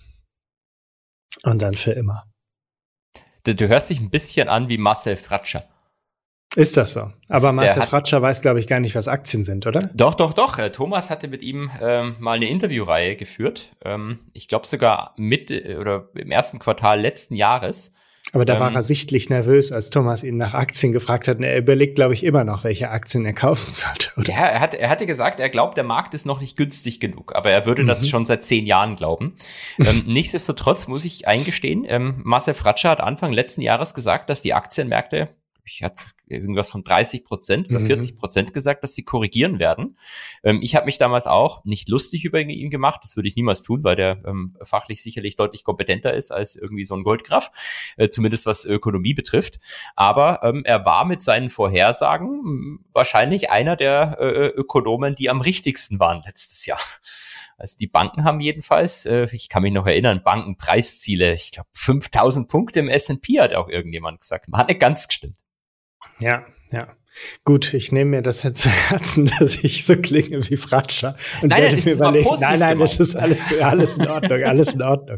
Und dann für immer. Du hörst dich ein bisschen an wie Marcel Fratscher. Ist das so? Aber Marcel Fratscher weiß, glaube ich, gar nicht, was Aktien sind, oder? Doch. Thomas hatte mit ihm mal eine Interviewreihe geführt. Ich glaube sogar oder im ersten Quartal letzten Jahres. Aber da war er sichtlich nervös, als Thomas ihn nach Aktien gefragt hat. Und er überlegt, glaube ich, immer noch, welche Aktien er kaufen sollte, oder? Ja, er hatte gesagt, er glaubt, der Markt ist noch nicht günstig genug. Aber er würde das schon seit 10 Jahren glauben. Nichtsdestotrotz muss ich eingestehen, Marcel Fratscher hat Anfang letzten Jahres gesagt, dass die Aktienmärkte, ich hatte irgendwas von 30% oder 40% gesagt, dass sie korrigieren werden. Ich habe mich damals auch nicht lustig über ihn gemacht. Das würde ich niemals tun, weil der fachlich sicherlich deutlich kompetenter ist als irgendwie so ein Goldgraf, zumindest was Ökonomie betrifft. Aber er war mit seinen Vorhersagen wahrscheinlich einer der Ökonomen, die am richtigsten waren letztes Jahr. Also die Banken haben jedenfalls, ich kann mich noch erinnern, Bankenpreisziele, ich glaube 5.000 Punkte im S&P hat auch irgendjemand gesagt. Hat nicht ganz gestimmt. Ja. Gut, ich nehme mir das jetzt zu Herzen, dass ich so klinge wie Fratscher. Und nein, werde mir überlegen, nein, das ist alles in Ordnung, alles in Ordnung.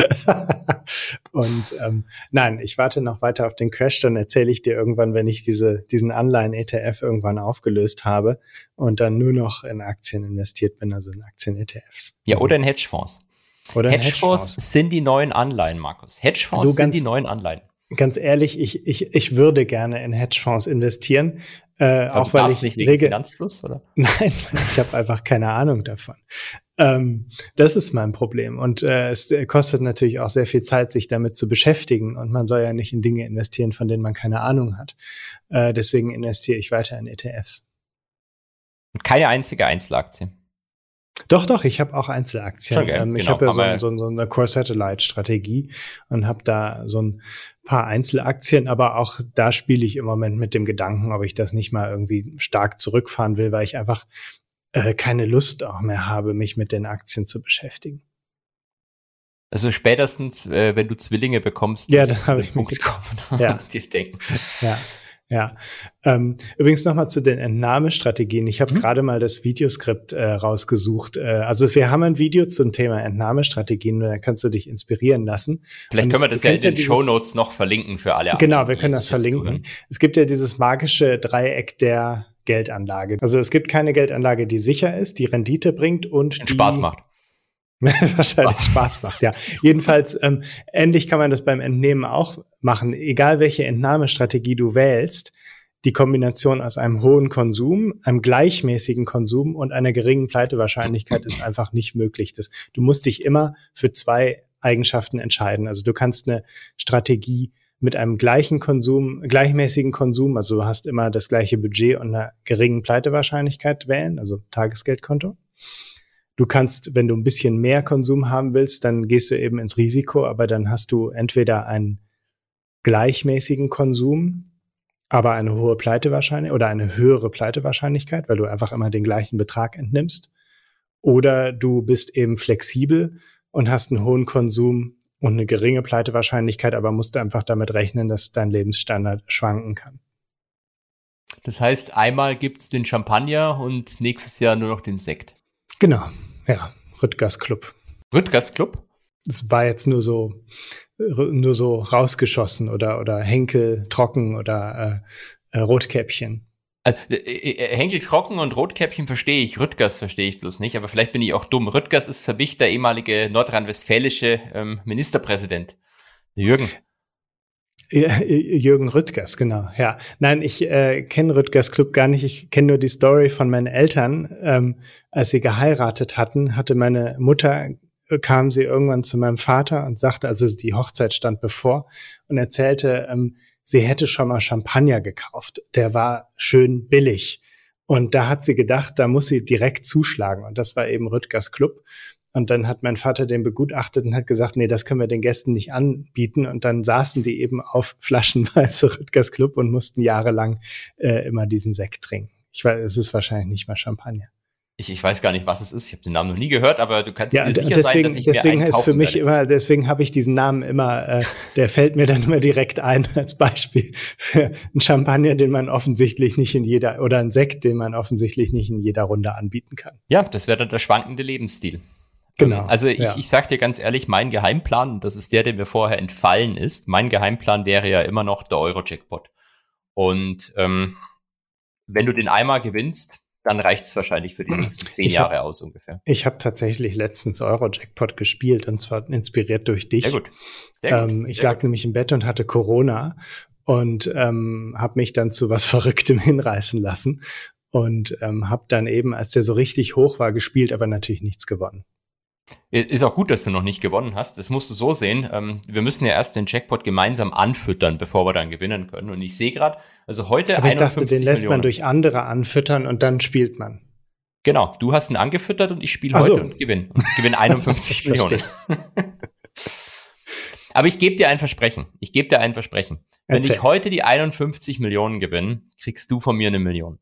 Und nein, ich warte noch weiter auf den Crash, dann erzähle ich dir irgendwann, wenn ich diesen Anleihen-ETF irgendwann aufgelöst habe und dann nur noch in Aktien investiert bin, also in Aktien-ETFs. Ja, oder in Hedgefonds. Hedgefonds sind die neuen Anleihen, Markus. Hedgefonds sind die neuen Anleihen. Ganz ehrlich, ich würde gerne in Hedgefonds investieren, auch weil ich nicht wegen Finanzfluss, oder? Nein, ich habe einfach keine Ahnung davon. Das ist mein Problem und es kostet natürlich auch sehr viel Zeit, sich damit zu beschäftigen und man soll ja nicht in Dinge investieren, von denen man keine Ahnung hat. Deswegen investiere ich weiter in ETFs. Und keine einzige Einzelaktie. Doch, ich habe auch Einzelaktien. Okay, ich habe ja so eine Core-Satellite-Strategie und habe da so ein paar Einzelaktien, aber auch da spiele ich im Moment mit dem Gedanken, ob ich das nicht mal irgendwie stark zurückfahren will, weil ich einfach keine Lust auch mehr habe, mich mit den Aktien zu beschäftigen. Also spätestens, wenn du Zwillinge bekommst, ja, da habe ich Punkt kommen und dir denken. Ja. Übrigens nochmal zu den Entnahmestrategien. Ich habe gerade mal das Videoskript rausgesucht. Also wir haben ein Video zum Thema Entnahmestrategien, da kannst du dich inspirieren lassen. Vielleicht können wir das ja in den Shownotes noch verlinken für alle. Genau, wir können das verlinken. Es gibt ja dieses magische Dreieck der Geldanlage. Also es gibt keine Geldanlage, die sicher ist, die Rendite bringt und die Spaß macht. Wahrscheinlich Spaß macht, ja. Jedenfalls, ähnlich kann man das beim Entnehmen auch machen. Egal welche Entnahmestrategie du wählst, die Kombination aus einem hohen Konsum, einem gleichmäßigen Konsum und einer geringen Pleitewahrscheinlichkeit ist einfach nicht möglich. Du musst dich immer für 2 Eigenschaften entscheiden. Also du kannst eine Strategie mit einem gleichmäßigen Konsum, also du hast immer das gleiche Budget und einer geringen Pleitewahrscheinlichkeit wählen, also Tagesgeldkonto. Du kannst, wenn du ein bisschen mehr Konsum haben willst, dann gehst du eben ins Risiko, aber dann hast du entweder einen gleichmäßigen Konsum, aber eine hohe Pleitewahrscheinlichkeit oder eine höhere Pleitewahrscheinlichkeit, weil du einfach immer den gleichen Betrag entnimmst. Oder du bist eben flexibel und hast einen hohen Konsum und eine geringe Pleitewahrscheinlichkeit, aber musst einfach damit rechnen, dass dein Lebensstandard schwanken kann. Das heißt, einmal gibt's den Champagner und nächstes Jahr nur noch den Sekt. Genau, ja, Rüttgers Club. Rüttgers Club? Das war jetzt nur so rausgeschossen oder Henkel trocken oder Rotkäppchen. Also, Henkel trocken und Rotkäppchen verstehe ich, Rüttgers verstehe ich bloß nicht, aber vielleicht bin ich auch dumm. Rüttgers ist für mich der ehemalige nordrhein-westfälische Ministerpräsident, der Jürgen. Jürgen Rüttgers, genau, ja. Nein, ich kenne Rüttgers Club gar nicht. Ich kenne nur die Story von meinen Eltern. Als sie geheiratet hatten, kam sie irgendwann zu meinem Vater und sagte, also die Hochzeit stand bevor, und erzählte, sie hätte schon mal Champagner gekauft. Der war schön billig. Und da hat sie gedacht, da muss sie direkt zuschlagen. Und das war eben Rüttgers Club. Und dann hat mein Vater den begutachtet und hat gesagt, nee, das können wir den Gästen nicht anbieten. Und dann saßen die eben auf flaschenweise Rüttgers Club und mussten jahrelang immer diesen Sekt trinken. Ich weiß, es ist wahrscheinlich nicht mal Champagner. Ich weiß gar nicht, was es ist. Ich habe den Namen noch nie gehört, aber du kannst ja, dir sicher deswegen, sein, dass ich mir einen kaufen werde. Deswegen habe ich diesen Namen immer, der fällt mir dann immer direkt ein als Beispiel für einen Champagner, den man offensichtlich nicht oder einen Sekt, den man offensichtlich nicht in jeder Runde anbieten kann. Ja, das wäre dann der schwankende Lebensstil. Genau. Also ich sag dir ganz ehrlich, mein Geheimplan, das ist der mir vorher entfallen ist, mein Geheimplan wäre ja immer noch der Euro-Jackpot. Und wenn du den einmal gewinnst, dann reicht es wahrscheinlich für die nächsten 10 Jahre aus ungefähr. Ich habe tatsächlich letztens Euro-Jackpot gespielt, und zwar inspiriert durch dich. Sehr gut. Ich lag nämlich im Bett und hatte Corona und habe mich dann zu was Verrücktem hinreißen lassen und habe dann eben, als der so richtig hoch war, gespielt, aber natürlich nichts gewonnen. Ist auch gut, dass du noch nicht gewonnen hast. Das musst du so sehen. Wir müssen ja erst den Jackpot gemeinsam anfüttern, bevor wir dann gewinnen können. Und ich sehe gerade, also heute aber 51 ich dachte, den lässt Millionen. Man durch andere anfüttern und dann spielt man. Genau, du hast ihn angefüttert und ich spiele heute und gewinne. Und gewinne 51 Millionen. Aber ich gebe dir ein Versprechen. Wenn ich heute die 51 Millionen gewinne, kriegst du von mir 1 Million.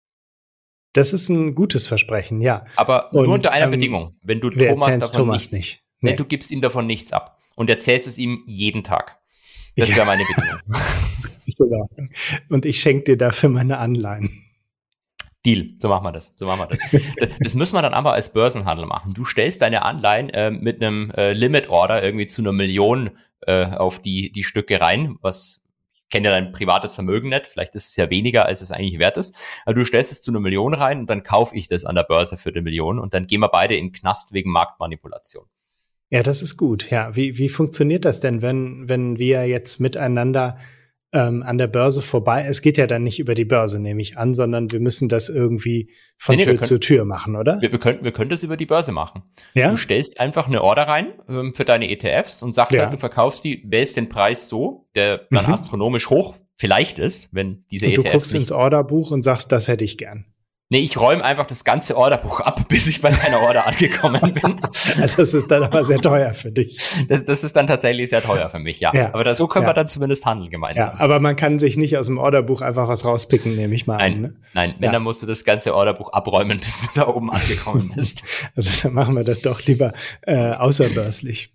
Das ist ein gutes Versprechen, ja. Aber nur unter einer Bedingung. Wenn du Thomas davon nicht. Nee. Du gibst ihm davon nichts ab. Und erzählst es ihm jeden Tag. Das wäre meine Bedingung. Und ich schenke dir dafür meine Anleihen. Deal, so machen wir das. Das müssen wir dann aber als Börsenhandel machen. Du stellst deine Anleihen mit einem Limit Order irgendwie zu 1 Million auf die Stücke rein, was kenne ja dein privates Vermögen nicht, vielleicht ist es ja weniger, als es eigentlich wert ist. Aber du stellst es zu 1 Million rein und dann kaufe ich das an der Börse für 1 Million und dann gehen wir beide in den Knast wegen Marktmanipulation. Ja, das ist gut. Ja, wie funktioniert das denn, wenn wir jetzt miteinander an der Börse vorbei, es geht ja dann nicht über die Börse, nehme ich an, sondern wir müssen das irgendwie von Tür zu Tür machen, oder? Wir können das über die Börse machen. Ja? Du stellst einfach eine Order rein für deine ETFs und sagst halt, du verkaufst die, wählst den Preis so, der dann astronomisch hoch vielleicht ist, wenn diese und ETFs du guckst ins Orderbuch und sagst, das hätte ich gern. Nee, ich räume einfach das ganze Orderbuch ab, bis ich bei deiner Order angekommen bin. Also das ist dann aber sehr teuer für dich. Das ist dann tatsächlich sehr teuer für mich, ja. Aber so können wir dann zumindest handeln gemeinsam. Ja, aber man kann sich nicht aus dem Orderbuch einfach was rauspicken, nehme ich mal an. Ne? Nein, wenn, dann musst du das ganze Orderbuch abräumen, bis du da oben angekommen bist. Also dann machen wir das doch lieber außerbörslich.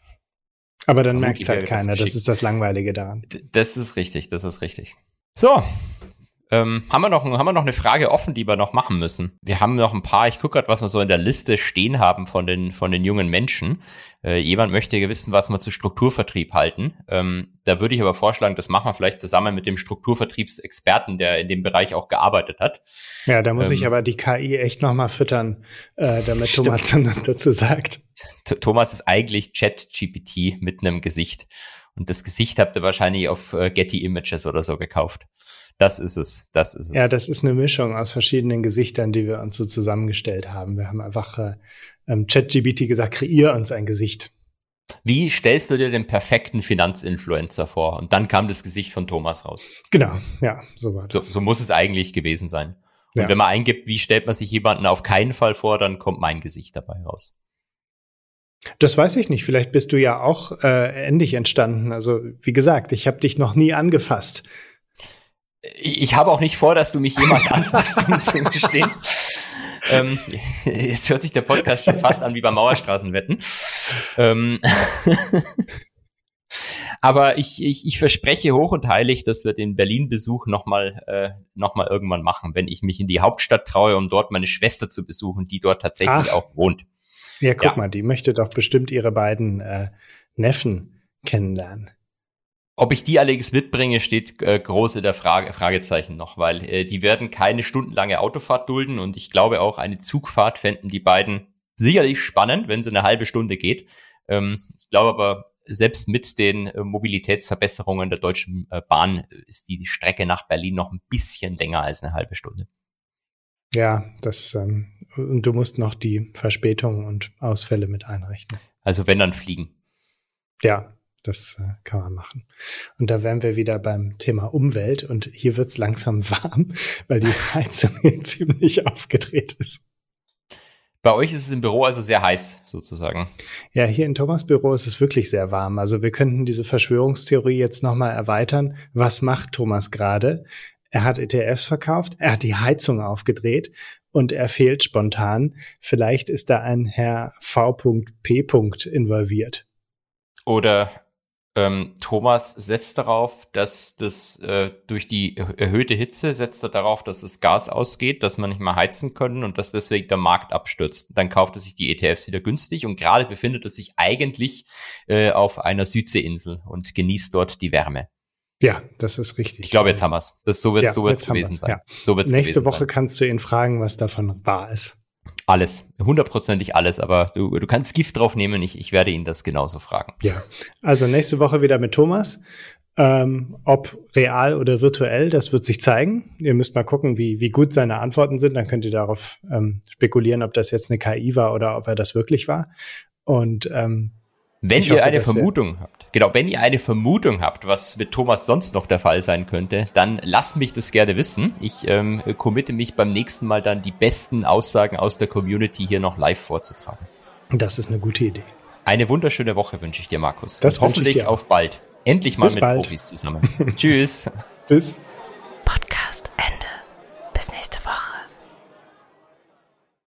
Aber dann merkt es halt keiner, das ist das Langweilige daran. Das ist richtig. So. Haben wir noch eine Frage offen, die wir noch machen müssen? Wir haben noch ein paar, ich gucke gerade, was wir so in der Liste stehen haben von den jungen Menschen. Jemand möchte wissen, was wir zu Strukturvertrieb halten. Da würde ich aber vorschlagen, das machen wir vielleicht zusammen mit dem Strukturvertriebsexperten, der in dem Bereich auch gearbeitet hat. Ja, da muss ich aber die KI echt nochmal füttern, damit stimmt. Thomas dann was dazu sagt. Thomas ist eigentlich ChatGPT mit einem Gesicht. Und das Gesicht habt ihr wahrscheinlich auf Getty Images oder so gekauft. Das ist es. Ja, das ist eine Mischung aus verschiedenen Gesichtern, die wir uns so zusammengestellt haben. Wir haben einfach ChatGPT gesagt, kreier uns ein Gesicht. Wie stellst du dir den perfekten Finanzinfluencer vor? Und dann kam das Gesicht von Thomas raus. Genau, ja, so war das. So muss es eigentlich gewesen sein. Und Ja. wenn man eingibt, wie stellt man sich jemanden auf keinen Fall vor, dann kommt mein Gesicht dabei raus. Das weiß ich nicht. Vielleicht bist du ja auch ähnlich entstanden. Also wie gesagt, ich habe dich noch nie angefasst. Ich habe auch nicht vor, dass du mich jemals anfasst, um zu gestehen. Jetzt hört sich der Podcast schon fast an wie bei Mauerstraßenwetten. Aber ich verspreche hoch und heilig, dass wir den Berlin-Besuch noch mal irgendwann machen, wenn ich mich in die Hauptstadt traue, um dort meine Schwester zu besuchen, die dort tatsächlich auch wohnt. Ja, guck mal, die möchte doch bestimmt ihre beiden Neffen kennenlernen. Ob ich die allerdings mitbringe, steht groß in der Fragezeichen noch, weil die werden keine stundenlange Autofahrt dulden und ich glaube auch eine Zugfahrt fänden die beiden sicherlich spannend, wenn sie eine halbe Stunde geht. Ich glaube aber, selbst mit den Mobilitätsverbesserungen der Deutschen Bahn ist die Strecke nach Berlin noch ein bisschen länger als eine halbe Stunde. Ja, und du musst noch die Verspätungen und Ausfälle mit einrechnen. Also wenn, dann fliegen. Ja, das kann man machen. Und da wären wir wieder beim Thema Umwelt und hier wird's langsam warm, weil die Heizung hier ziemlich aufgedreht ist. Bei euch ist es im Büro also sehr heiß, sozusagen. Ja, hier in Thomas' Büro ist es wirklich sehr warm. Also wir könnten diese Verschwörungstheorie jetzt nochmal erweitern. Was macht Thomas gerade? Er hat ETFs verkauft, er hat die Heizung aufgedreht und er fehlt spontan. Vielleicht ist da ein Herr V.P. involviert. Oder Thomas setzt darauf, dass das durch die erhöhte Hitze setzt er darauf, dass das Gas ausgeht, dass man nicht mehr heizen können und dass deswegen der Markt abstürzt. Dann kauft er sich die ETFs wieder günstig und gerade befindet er sich eigentlich auf einer Südseeinsel und genießt dort die Wärme. Ja, das ist richtig. Ich glaube, jetzt haben wir es. So wird es gewesen sein. Ja. So wird's Nächste gewesen Woche sein. kannst du ihn fragen, was davon wahr ist. Alles, 100%ig alles, aber du kannst Gift drauf nehmen, ich werde ihn das genauso fragen. Ja, also nächste Woche wieder mit Thomas. Ob real oder virtuell, das wird sich zeigen. Ihr müsst mal gucken, wie gut seine Antworten sind. Dann könnt ihr darauf spekulieren, ob das jetzt eine KI war oder ob er das wirklich war. Und wenn ihr eine Vermutung habt, was mit Thomas sonst noch der Fall sein könnte, dann lasst mich das gerne wissen. Ich committe mich beim nächsten Mal dann, die besten Aussagen aus der Community hier noch live vorzutragen. Das ist eine gute Idee. Eine wünsche wünsche ich dir, Markus. Das und hoffentlich wünsche ich dir auch. auf bald. Endlich mal Bis mit bald. Profis zusammen. Tschüss. Tschüss.